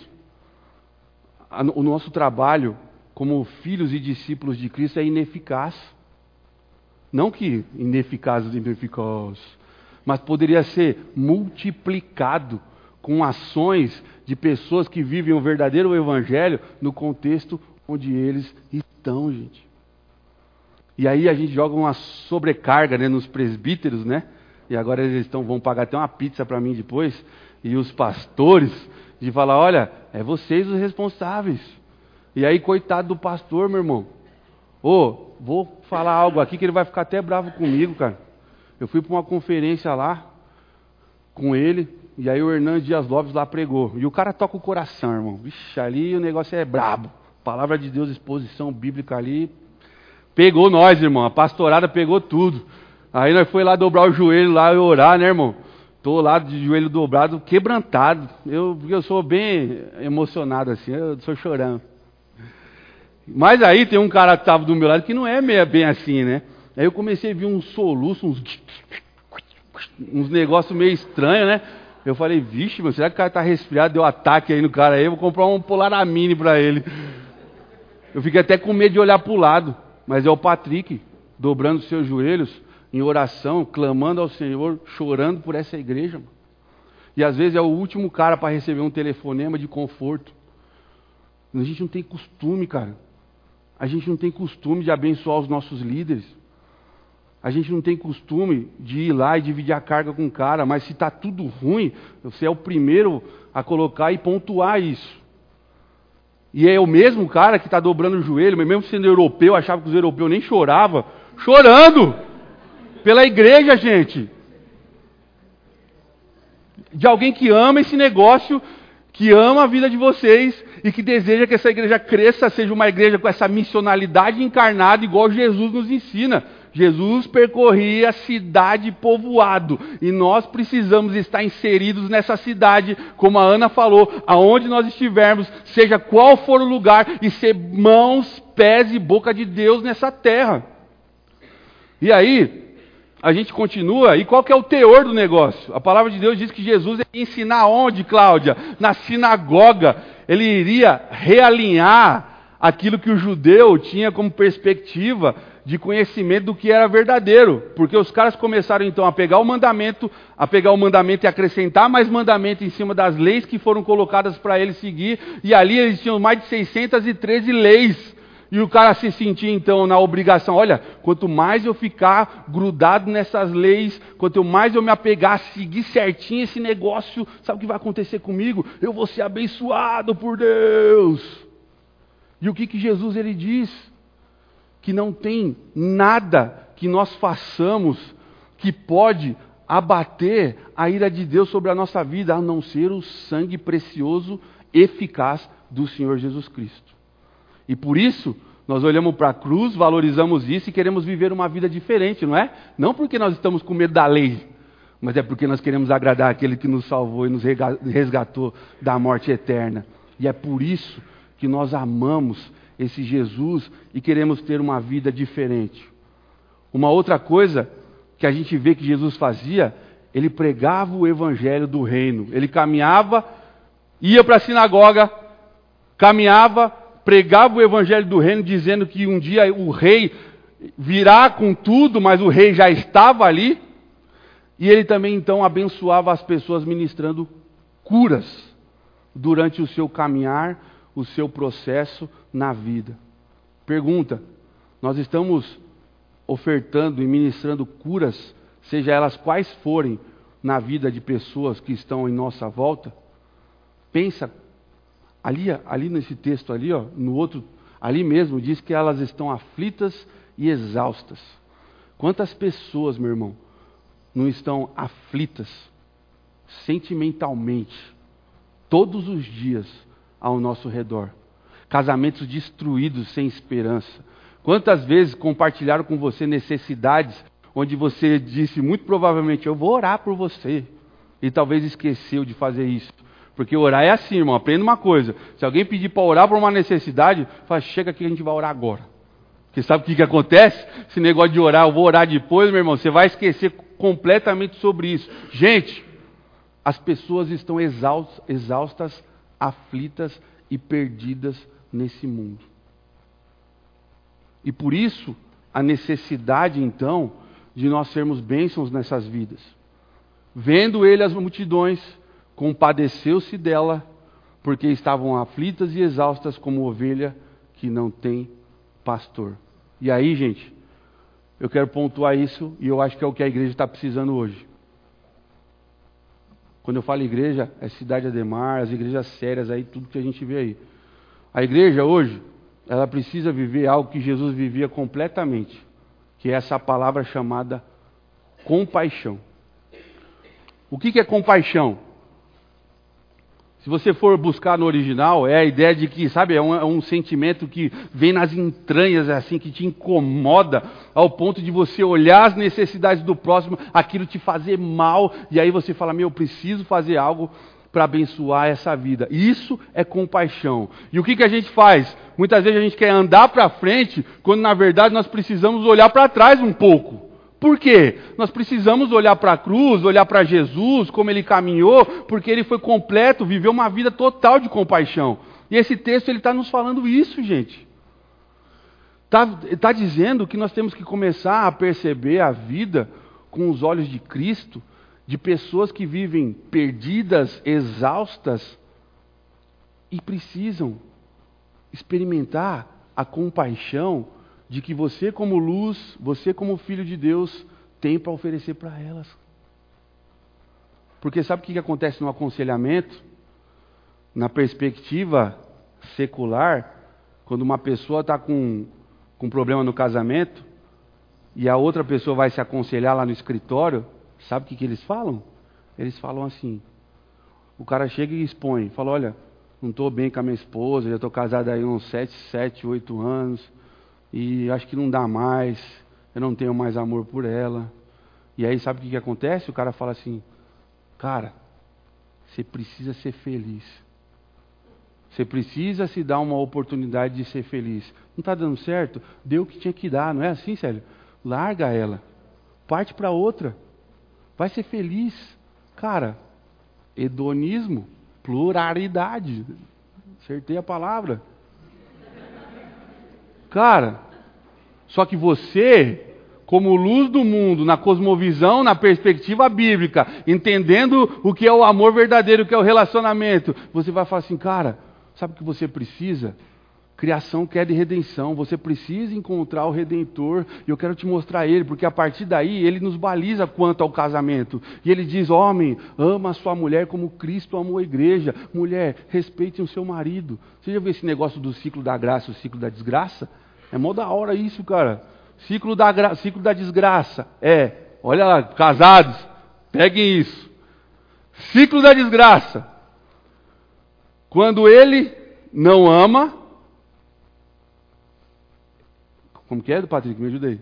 o nosso trabalho como filhos e discípulos de Cristo é ineficaz. Não que ineficaz, mas poderia ser multiplicado com ações de pessoas que vivem o verdadeiro evangelho no contexto onde eles estão, gente. E aí a gente joga uma sobrecarga, né, nos presbíteros, né? E agora eles vão pagar até uma pizza para mim depois. E os pastores, de falar, olha, é vocês os responsáveis. E aí, coitado do pastor, meu irmão. Vou falar algo aqui que ele vai ficar até bravo comigo, cara. Eu fui para uma conferência lá, com ele, e aí o Hernandes Dias Lopes lá pregou. E o cara toca o coração, irmão. Vixe, ali o negócio é brabo. Palavra de Deus, exposição bíblica ali. Pegou nós, irmão. A pastorada pegou tudo. Aí nós foi lá dobrar o joelho lá e orar, né, irmão? Tô lá de joelho dobrado, quebrantado. Eu sou bem emocionado assim, eu sou chorando. Mas aí tem um cara que estava do meu lado que não é bem assim, né? Aí eu comecei a ver uns soluços, uns negócios meio estranhos, né? Eu falei, vixe, mano, será que o cara tá resfriado? Deu ataque aí no cara aí, eu vou comprar um Polaramine para ele. Eu fiquei até com medo de olhar para o lado. Mas é o Patrick, dobrando os seus joelhos, em oração, clamando ao Senhor, chorando por essa igreja. Mano. E às vezes é o último cara para receber um telefonema de conforto. A gente não tem costume, cara. A gente não tem costume de abençoar os nossos líderes. A gente não tem costume de ir lá e dividir a carga com o cara. Mas se está tudo ruim, você é o primeiro a colocar e pontuar isso. E é o mesmo cara que está dobrando o joelho, mas mesmo sendo europeu, achava que os europeus nem choravam. Chorando! Pela igreja, gente. De alguém que ama esse negócio, que ama a vida de vocês e que deseja que essa igreja cresça, seja uma igreja com essa missionalidade encarnada, igual Jesus nos ensina. Jesus percorria cidade e povoado, e nós precisamos estar inseridos nessa cidade, como a Ana falou, aonde nós estivermos, seja qual for o lugar, e ser mãos, pés e boca de Deus nessa terra. E aí, a gente continua, e qual que é o teor do negócio? A palavra de Deus diz que Jesus ia ensinar onde, Cláudia? Na sinagoga. Ele iria realinhar aquilo que o judeu tinha como perspectiva de conhecimento do que era verdadeiro. Porque os caras começaram então a pegar o mandamento e acrescentar mais mandamento em cima das leis que foram colocadas para eles seguir. E ali eles tinham mais de 613 leis. E o cara se sentia então na obrigação, olha, quanto mais eu ficar grudado nessas leis, quanto mais eu me apegar a seguir certinho esse negócio, sabe o que vai acontecer comigo? Eu vou ser abençoado por Deus. E o que Jesus ele diz? Que não tem nada que nós façamos que pode abater a ira de Deus sobre a nossa vida, a não ser o sangue precioso, eficaz do Senhor Jesus Cristo. E por isso, nós olhamos para a cruz, valorizamos isso e queremos viver uma vida diferente, não é? Não porque nós estamos com medo da lei, mas é porque nós queremos agradar aquele que nos salvou e nos resgatou da morte eterna. E é por isso que nós amamos esse Jesus e queremos ter uma vida diferente. Uma outra coisa que a gente vê que Jesus fazia, ele pregava o evangelho do reino. Ele caminhava, ia para a sinagoga, caminhava, pregava o evangelho do reino, dizendo que um dia o rei virá com tudo, mas o rei já estava ali. E ele também então abençoava as pessoas ministrando curas durante o seu caminhar, o seu processo na vida. Pergunta: nós estamos ofertando e ministrando curas, seja elas quais forem, na vida de pessoas que estão em nossa volta? Pensa, ali nesse texto ali, ó, no outro, ali mesmo diz que elas estão aflitas e exaustas. Quantas pessoas, meu irmão, não estão aflitas sentimentalmente, todos os dias ao nosso redor. Casamentos destruídos sem esperança. Quantas vezes compartilharam com você necessidades onde você disse muito provavelmente, eu vou orar por você, e talvez esqueceu de fazer isso. Porque orar é assim, irmão, aprenda uma coisa. Se alguém pedir para orar por uma necessidade, fala, chega aqui, a gente vai orar agora. Porque sabe o que acontece? Esse negócio de orar, eu vou orar depois, meu irmão, você vai esquecer completamente sobre isso. Gente, as pessoas estão exaustas, aflitas e perdidas nesse mundo. E por isso, a necessidade, então, de nós sermos bênçãos nessas vidas. Vendo ele as multidões, compadeceu-se dela, porque estavam aflitas e exaustas como ovelha que não tem pastor. E aí, gente, eu quero pontuar isso, e eu acho que é o que a igreja está precisando hoje. Quando eu falo igreja, é Cidade Ademar, as igrejas sérias aí, tudo que a gente vê aí. A igreja hoje, ela precisa viver algo que Jesus vivia completamente, que é essa palavra chamada compaixão. O que é compaixão? Se você for buscar no original, é a ideia de que, sabe, é um sentimento que vem nas entranhas, assim, que te incomoda, ao ponto de você olhar as necessidades do próximo, aquilo te fazer mal, e aí você fala, eu preciso fazer algo para abençoar essa vida. Isso é compaixão. E o que a gente faz? Muitas vezes a gente quer andar para frente, quando na verdade nós precisamos olhar para trás um pouco. Por quê? Nós precisamos olhar para a cruz, olhar para Jesus, como ele caminhou, porque ele foi completo, viveu uma vida total de compaixão. E esse texto ele está nos falando isso, gente. Está dizendo que nós temos que começar a perceber a vida com os olhos de Cristo, de pessoas que vivem perdidas, exaustas, e precisam experimentar a compaixão de que você como luz, você como filho de Deus, tem para oferecer para elas. Porque sabe o que acontece no aconselhamento? Na perspectiva secular, quando uma pessoa está com problema no casamento, e a outra pessoa vai se aconselhar lá no escritório, sabe o que eles falam? Eles falam assim, o cara chega e expõe, fala, olha, não estou bem com a minha esposa, já estou casado aí uns 7, 8 anos, e acho que não dá mais, eu não tenho mais amor por ela. E aí sabe o que acontece? O cara fala assim, cara, você precisa ser feliz. Você precisa se dar uma oportunidade de ser feliz. Não está dando certo? Deu o que tinha que dar, não é assim, Célio? Larga ela, parte para outra, vai ser feliz. Cara, hedonismo, pluralidade, acertei a palavra. Cara, só que você, como luz do mundo, na cosmovisão, na perspectiva bíblica, entendendo o que é o amor verdadeiro, o que é o relacionamento, você vai falar assim, cara, sabe o que você precisa? Criação, queda e redenção. Você precisa encontrar o Redentor, e eu quero te mostrar ele, porque a partir daí ele nos baliza quanto ao casamento. E ele diz, homem, ama a sua mulher como Cristo amou a igreja. Mulher, respeite o seu marido. Você já viu esse negócio do ciclo da graça e o ciclo da desgraça? É mó da hora isso, cara. Ciclo da desgraça. Olha lá, casados, peguem isso. Ciclo da desgraça. Quando ele não ama, como que é, do Patrick? Me ajuda aí.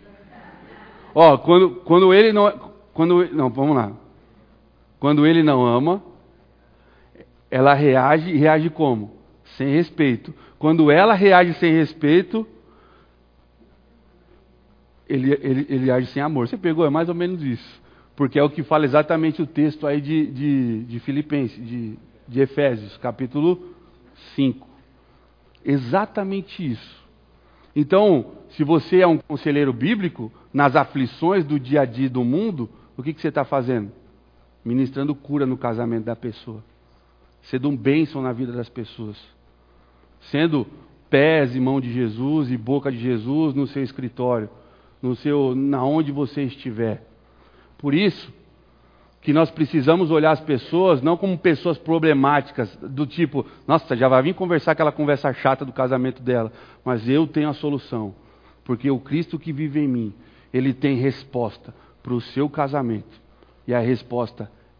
Quando ele não, vamos lá. Quando ele não ama, ela reage, e reage como? Sem respeito. Quando ela reage sem respeito, ele age sem amor. Você pegou? É mais ou menos isso. Porque é o que fala exatamente o texto aí de Filipenses, de Efésios, capítulo 5. Exatamente isso. Então, se você é um conselheiro bíblico, nas aflições do dia a dia do mundo, o que você está fazendo? Ministrando cura no casamento da pessoa. Sendo um bênção na vida das pessoas. Sendo pés e mão de Jesus e boca de Jesus no seu escritório. Na onde você estiver. Por isso que nós precisamos olhar as pessoas não como pessoas problemáticas, do tipo, nossa, já vai vir conversar aquela conversa chata do casamento dela, mas eu tenho a solução, porque o Cristo que vive em mim, ele tem resposta para o seu casamento, e a resposta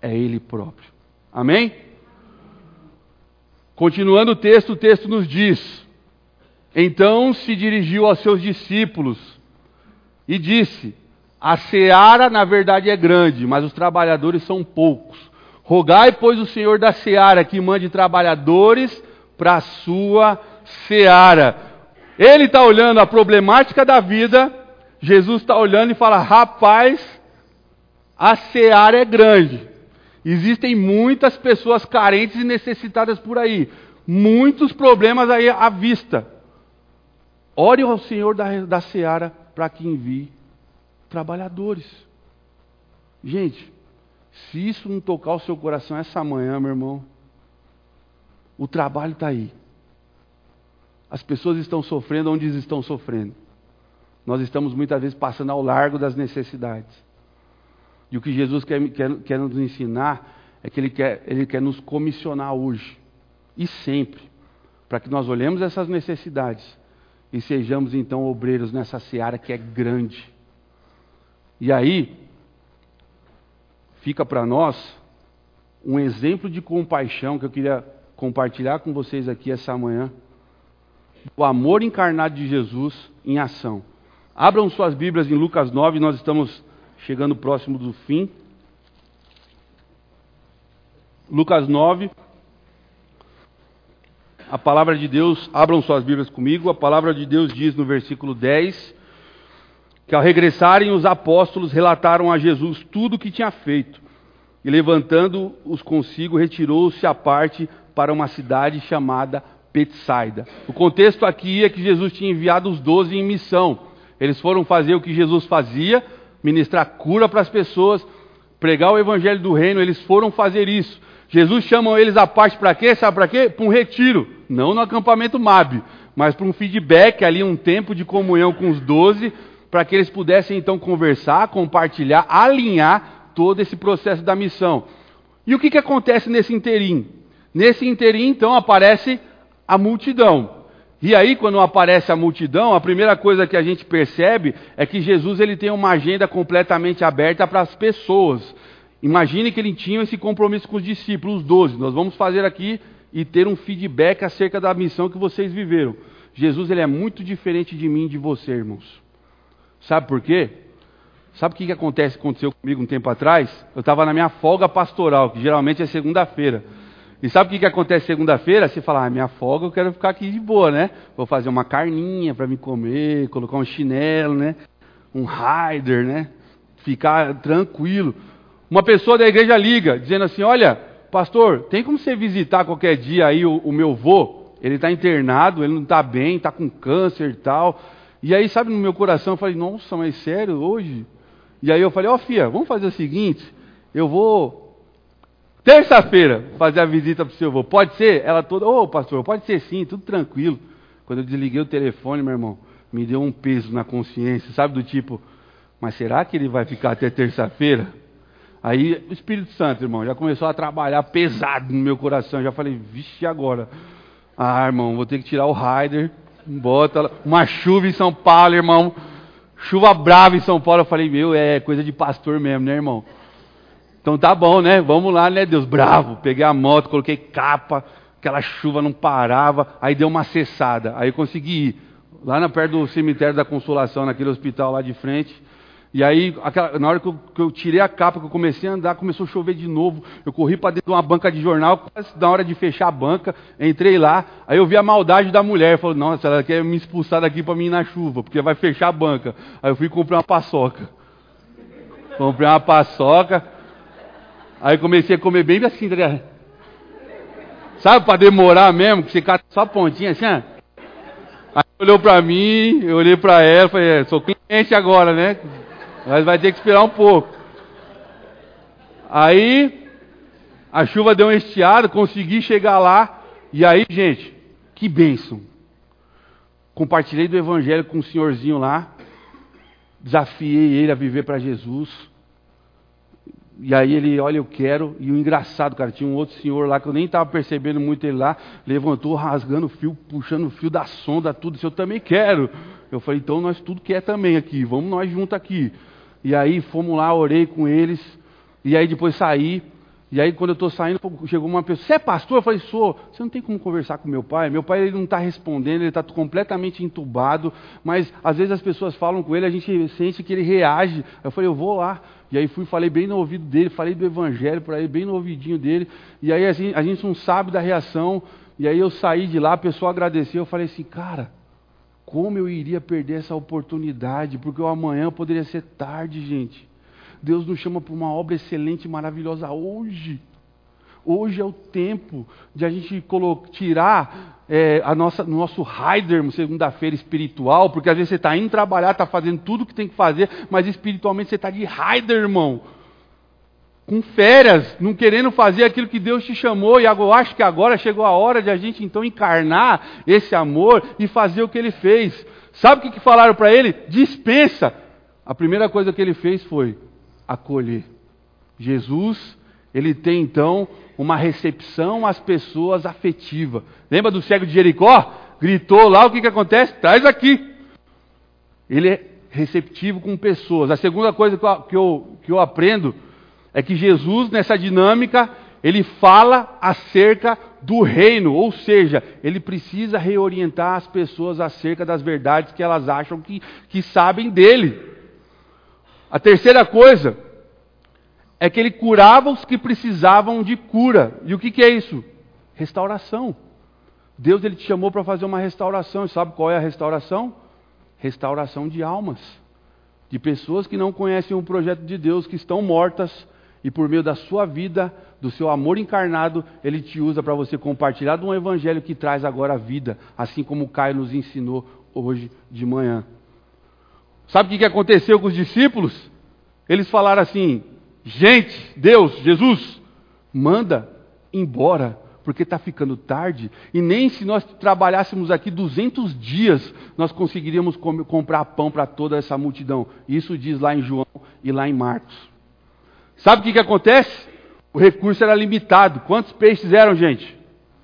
é Ele próprio. Amém? Continuando o texto nos diz: então se dirigiu aos seus discípulos e disse: a seara na verdade é grande, mas os trabalhadores são poucos. Rogai, pois, o Senhor da seara que mande trabalhadores para a sua seara. Ele está olhando a problemática da vida, Jesus está olhando e fala: rapaz, a seara é grande. Existem muitas pessoas carentes e necessitadas por aí. Muitos problemas aí à vista. Ore ao Senhor da seara para que envie trabalhadores. Gente, se isso não tocar o seu coração essa manhã, meu irmão, o trabalho está aí. As pessoas estão sofrendo onde estão sofrendo. Nós estamos muitas vezes passando ao largo das necessidades. E o que Jesus quer nos ensinar é que Ele quer nos comissionar hoje e sempre, para que nós olhemos essas necessidades e sejamos então obreiros nessa seara que é grande. E aí, fica para nós um exemplo de compaixão que eu queria compartilhar com vocês aqui essa manhã. O amor encarnado de Jesus em ação. Abram suas Bíblias em Lucas 9, nós estamos chegando próximo do fim. Lucas 9. A palavra de Deus, abram suas Bíblias comigo, a palavra de Deus diz no versículo 10, que ao regressarem os apóstolos relataram a Jesus tudo o que tinha feito. E levantando-os consigo, retirou-se à parte para uma cidade chamada Betsaida. O contexto aqui é que Jesus tinha enviado os 12 em missão. Eles foram fazer o que Jesus fazia, ministrar cura para as pessoas, pregar o evangelho do reino. Eles foram fazer isso. Jesus chama eles à parte para quê? Sabe para quê? Para um retiro. Não no acampamento MAB, mas para um feedback ali, um tempo de comunhão com os 12, para que eles pudessem então conversar, compartilhar, alinhar todo esse processo da missão. E o que acontece nesse interim? Nesse interim, então, aparece a multidão. E aí, quando aparece a multidão, a primeira coisa que a gente percebe é que Jesus ele tem uma agenda completamente aberta para as pessoas. Imagine que ele tinha esse compromisso com os discípulos, os 12. Nós vamos fazer aqui e ter um feedback acerca da missão que vocês viveram. Jesus ele é muito diferente de mim e de você, irmãos. Sabe por quê? Sabe o que aconteceu comigo um tempo atrás? Eu estava na minha folga pastoral, que geralmente é segunda-feira. E sabe o que acontece segunda-feira? Você fala, minha folga eu quero ficar aqui de boa, né? Vou fazer uma carninha para me comer, colocar um chinelo, né? Um rider, né? Ficar tranquilo. Uma pessoa da igreja liga, dizendo assim, olha, pastor, tem como você visitar qualquer dia aí o meu vô? Ele está internado, ele não está bem, está com câncer e tal. E aí, sabe, no meu coração, eu falei, nossa, mas sério, hoje? E aí eu falei, filha, vamos fazer o seguinte, eu vou, terça-feira, fazer a visita para o seu vô. Pode ser? Ela toda, pastor, pode ser sim, tudo tranquilo. Quando eu desliguei o telefone, meu irmão, me deu um peso na consciência, sabe, do tipo, mas será que ele vai ficar até terça-feira? Aí o Espírito Santo, irmão, já começou a trabalhar pesado no meu coração. Já falei, vixe, agora? Irmão, vou ter que tirar o rider, bota uma chuva em São Paulo, irmão. Chuva brava em São Paulo. Eu falei, é coisa de pastor mesmo, né, irmão? Então tá bom, né? Vamos lá, né, Deus? Bravo. Peguei a moto, coloquei capa, aquela chuva não parava. Aí deu uma cessada. Aí eu consegui ir lá perto do cemitério da Consolação, naquele hospital lá de frente. E aí, na hora que eu tirei a capa, que eu comecei a andar, começou a chover de novo. Eu corri para dentro de uma banca de jornal, quase na hora de fechar a banca, entrei lá. Aí eu vi a maldade da mulher. Falei, nossa, ela quer me expulsar daqui para mim ir na chuva, porque vai fechar a banca. Aí eu fui comprar uma paçoca. Comprei uma paçoca. Aí comecei a comer bem assim, tá ligado? Sabe, para demorar mesmo, que você cata só a pontinha assim, ó. Aí olhou para mim, eu olhei para ela, falei, sou cliente agora, né? Mas vai ter que esperar um pouco. Aí, a chuva deu uma estiada, consegui chegar lá. E aí, gente, que bênção. Compartilhei do evangelho com um senhorzinho lá. Desafiei ele a viver para Jesus. E aí ele, olha, eu quero. E o engraçado, cara, tinha um outro senhor lá que eu nem estava percebendo muito ele lá. Levantou, rasgando o fio, puxando o fio da sonda, tudo. Isso eu também quero. Eu falei, então nós tudo quer também aqui. Vamos nós juntos aqui. E aí fomos lá, orei com eles. E aí depois saí. E aí, quando eu estou saindo, chegou uma pessoa, você é pastor? Eu falei, sou. Você não tem como conversar com meu pai? Meu pai, ele não está respondendo, ele está completamente entubado, mas às vezes as pessoas falam com ele, a gente sente que ele reage. Eu falei, eu vou lá. E aí falei bem no ouvido dele, falei do evangelho para ele, bem no ouvidinho dele. E aí assim, a gente não sabe da reação. E aí eu saí de lá, a pessoa agradeceu, eu falei assim, cara, como eu iria perder essa oportunidade? Porque o amanhã poderia ser tarde, gente. Deus nos chama para uma obra excelente e maravilhosa hoje. Hoje é o tempo de a gente tirar no nosso rider, segunda-feira espiritual, porque às vezes você está indo trabalhar, está fazendo tudo o que tem que fazer, mas espiritualmente você está de rider, irmão. Com férias, não querendo fazer aquilo que Deus te chamou, e eu acho que agora chegou a hora de a gente então encarnar esse amor e fazer o que Ele fez. Sabe o que falaram para ele? Dispensa. A primeira coisa que ele fez foi acolher. Jesus, ele tem então uma recepção às pessoas afetiva. Lembra do cego de Jericó? Gritou lá, o que acontece? Traz aqui. Ele é receptivo com pessoas. A segunda coisa que eu aprendo é que Jesus, nessa dinâmica, ele fala acerca do reino, ou seja, ele precisa reorientar as pessoas acerca das verdades que elas acham que sabem dele. A terceira coisa é que ele curava os que precisavam de cura. E o que é isso? Restauração. Deus, ele te chamou para fazer uma restauração. E sabe qual é a restauração? Restauração de almas. De pessoas que não conhecem o projeto de Deus, que estão mortas. E por meio da sua vida, do seu amor encarnado, ele te usa para você compartilhar de um evangelho que traz agora a vida. Assim como o Caio nos ensinou hoje de manhã. Sabe o que aconteceu com os discípulos? Eles falaram assim, gente, Deus, Jesus, manda embora, porque está ficando tarde, e nem se nós trabalhássemos aqui 200 dias, nós conseguiríamos comprar pão para toda essa multidão. Isso diz lá em João e lá em Marcos. Sabe o que acontece? O recurso era limitado. Quantos peixes eram, gente?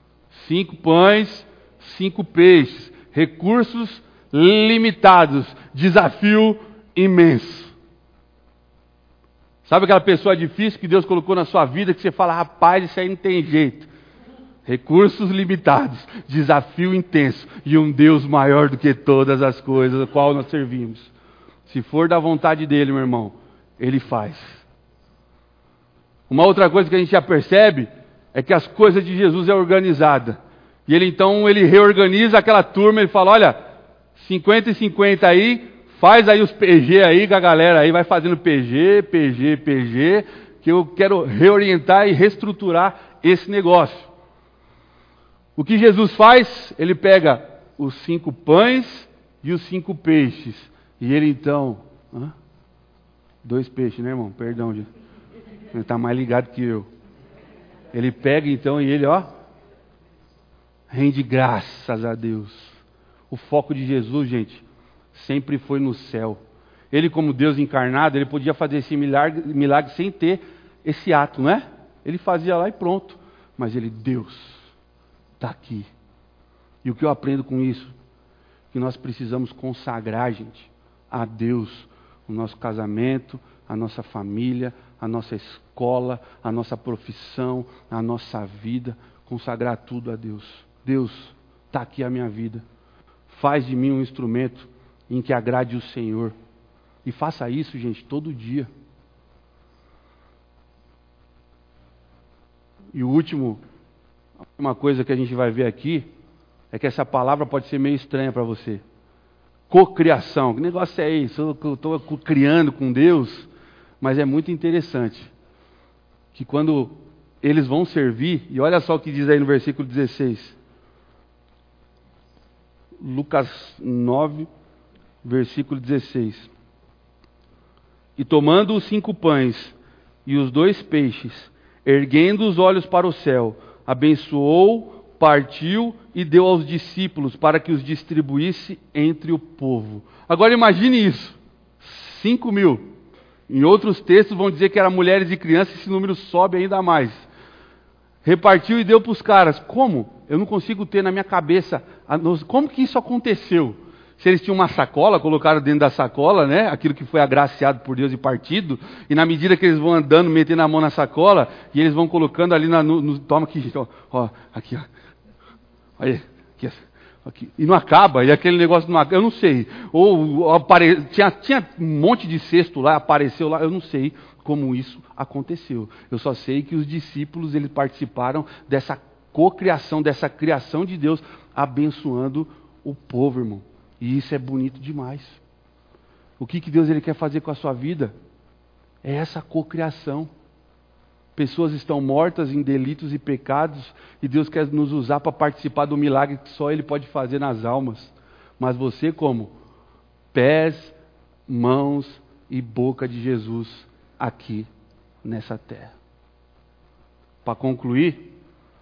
5 pães, 5 peixes. Recursos limitados. Desafio imenso. Sabe aquela pessoa difícil que Deus colocou na sua vida, que você fala, rapaz, isso aí não tem jeito. Recursos limitados, desafio intenso e um Deus maior do que todas as coisas, a qual nós servimos. Se for da vontade dele, meu irmão, ele faz. Uma outra coisa que a gente já percebe é que as coisas de Jesus é organizada. E ele então, ele reorganiza aquela turma, ele fala, olha, 50 e 50 aí, faz aí os PG aí, com a galera aí, vai fazendo PG, que eu quero reorientar e reestruturar esse negócio. O que Jesus faz? Ele pega os 5 pães e os 5 peixes. E ele então... 2 peixes, né, irmão? Perdão, gente. Ele está mais ligado que eu. Ele pega então e ele, rende graças a Deus. O foco de Jesus, gente, sempre foi no céu. Ele, como Deus encarnado, ele podia fazer esse milagre sem ter esse ato, não é? Ele fazia lá e pronto. Mas ele, Deus, está aqui. E o que eu aprendo com isso? Que nós precisamos consagrar, gente, a Deus o nosso casamento, a nossa família, a nossa escola, a nossa profissão, a nossa vida. Consagrar tudo a Deus. Deus, está aqui a minha vida. Faz de mim um instrumento em que agrade o Senhor. E faça isso, gente, todo dia. E a última coisa que a gente vai ver aqui é que essa palavra pode ser meio estranha para você. Cocriação. Que negócio é isso? Eu estou criando com Deus, mas é muito interessante que quando eles vão servir, e olha só o que diz aí no versículo 16. Lucas 9, versículo 16. E tomando os 5 pães e os 2 peixes, erguendo os olhos para o céu, abençoou, partiu e deu aos discípulos para que os distribuísse entre o povo. Agora imagine isso, 5.000. Em outros textos vão dizer que eram mulheres e crianças, esse número sobe ainda mais. Repartiu e deu para os caras. Como? Eu não consigo ter na minha cabeça, como que isso aconteceu? Se eles tinham uma sacola, colocaram dentro da sacola, né? Aquilo que foi agraciado por Deus e partido. E na medida que eles vão andando, metendo a mão na sacola, e eles vão colocando ali toma aqui, ó, aqui, ó. Aí, aqui. E não acaba, e aquele negócio não acaba, eu não sei. Ou tinha um monte de cesto lá, apareceu lá, eu não sei como isso aconteceu. Eu só sei que os discípulos, eles participaram dessa cocriação, dessa criação de Deus, abençoando o povo, irmão. E isso é bonito demais. O que Deus ele quer fazer com a sua vida? É essa cocriação. Pessoas estão mortas em delitos e pecados, e Deus quer nos usar para participar do milagre que só Ele pode fazer nas almas. Mas você como? Pés, mãos e boca de Jesus aqui nessa terra. Para concluir,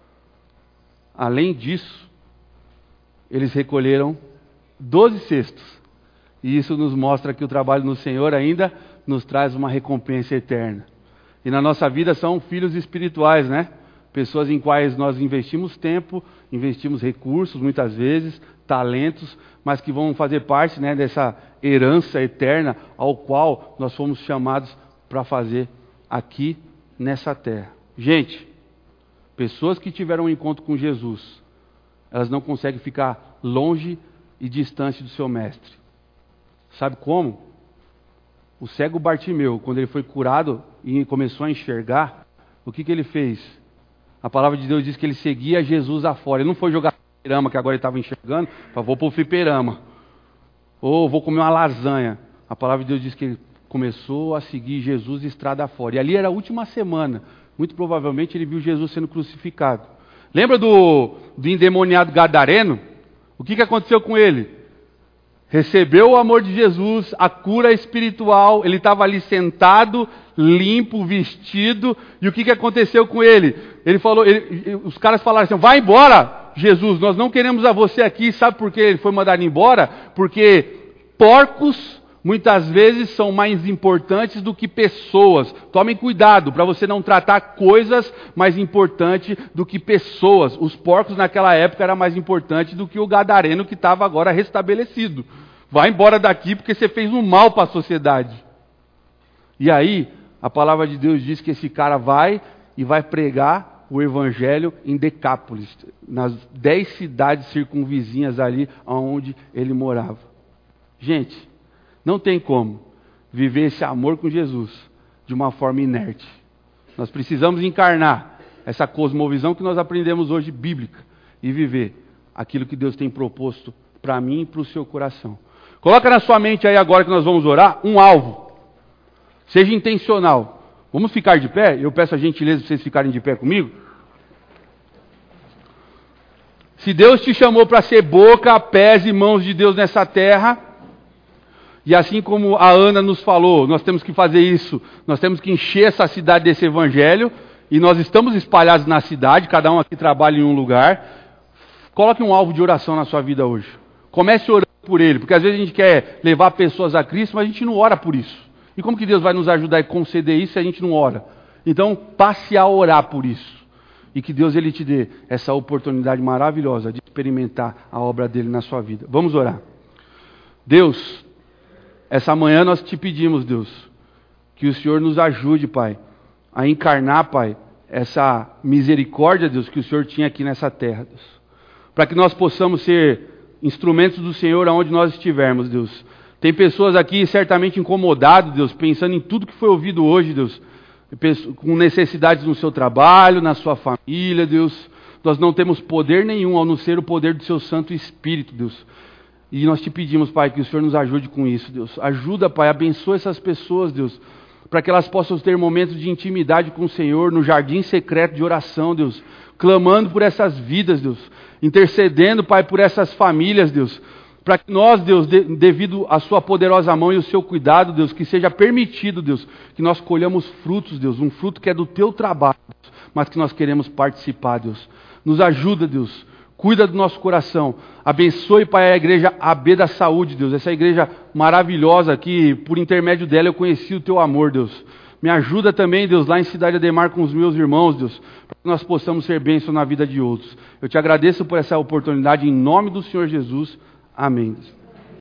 além disso, eles recolheram 12 cestos. E isso nos mostra que o trabalho no Senhor ainda nos traz uma recompensa eterna. E na nossa vida são filhos espirituais, né? Pessoas em quais nós investimos tempo, investimos recursos, muitas vezes, talentos, mas que vão fazer parte, né, dessa herança eterna ao qual nós fomos chamados para fazer aqui nessa terra. Gente, pessoas que tiveram um encontro com Jesus, elas não conseguem ficar longe e distante do seu mestre. Sabe como? O cego Bartimeu, quando ele foi curado e começou a enxergar, o que ele fez? A palavra de Deus diz que ele seguia Jesus afora. Ele não foi jogar fliperama, que agora ele estava enxergando, vou para o fliperama. Ou vou comer uma lasanha. A palavra de Deus diz que ele começou a seguir Jesus estrada afora. E ali era a última semana. Muito provavelmente ele viu Jesus sendo crucificado. Lembra do endemoniado gadareno? O que aconteceu com ele? Recebeu o amor de Jesus, a cura espiritual, ele estava ali sentado, limpo, vestido, e o que aconteceu com ele? Ele falou, os caras falaram assim, vai embora, Jesus, nós não queremos a você aqui, sabe por que ele foi mandado embora? Porque porcos muitas vezes são mais importantes do que pessoas. Tomem cuidado para você não tratar coisas mais importantes do que pessoas. Os porcos naquela época era mais importante do que o gadareno que estava agora restabelecido. Vai embora daqui porque você fez um mal para a sociedade. E aí, a palavra de Deus diz que esse cara vai e vai pregar o evangelho em Decápolis, nas 10 cidades circunvizinhas ali onde ele morava. Gente, não tem como viver esse amor com Jesus de uma forma inerte. Nós precisamos encarnar essa cosmovisão que nós aprendemos hoje bíblica e viver aquilo que Deus tem proposto para mim e para o seu coração. Coloca na sua mente aí agora que nós vamos orar um alvo. Seja intencional. Vamos ficar de pé? Eu peço a gentileza para vocês ficarem de pé comigo. Se Deus te chamou para ser boca, pés e mãos de Deus nessa terra, e assim como a Ana nos falou, nós temos que fazer isso, nós temos que encher essa cidade desse evangelho, e nós estamos espalhados na cidade, cada um aqui trabalha em um lugar. Coloque um alvo de oração na sua vida hoje. Comece orando por ele, porque às vezes a gente quer levar pessoas a Cristo, mas a gente não ora por isso. E como que Deus vai nos ajudar e conceder isso se a gente não ora? Então, passe a orar por isso. E que Deus ele te dê essa oportunidade maravilhosa de experimentar a obra dele na sua vida. Vamos orar. Deus, essa manhã nós te pedimos, Deus, que o Senhor nos ajude, Pai, a encarnar, Pai, essa misericórdia, Deus, que o Senhor tinha aqui nessa terra, Deus. Para que nós possamos ser instrumentos do Senhor aonde nós estivermos, Deus. Tem pessoas aqui certamente incomodadas, Deus, pensando em tudo que foi ouvido hoje, Deus, com necessidades no seu trabalho, na sua família, Deus. Nós não temos poder nenhum ao não ser o poder do seu Santo Espírito, Deus. E nós te pedimos, Pai, que o Senhor nos ajude com isso, Deus. Ajuda, Pai, abençoa essas pessoas, Deus, para que elas possam ter momentos de intimidade com o Senhor, no jardim secreto de oração, Deus, clamando por essas vidas, Deus, intercedendo, Pai, por essas famílias, Deus, para que nós, Deus, devido à sua poderosa mão e o seu cuidado, Deus, que seja permitido, Deus, que nós colhamos frutos, Deus, um fruto que é do teu trabalho, mas que nós queremos participar, Deus. Nos ajuda, Deus, cuida do nosso coração, abençoe, Pai, a igreja AB da Saúde, Deus, essa igreja maravilhosa que, por intermédio dela, eu conheci o teu amor, Deus. Me ajuda também, Deus, lá em Cidade Ademar com os meus irmãos, Deus, para que nós possamos ser bênção na vida de outros. Eu te agradeço por essa oportunidade, em nome do Senhor Jesus. Amém.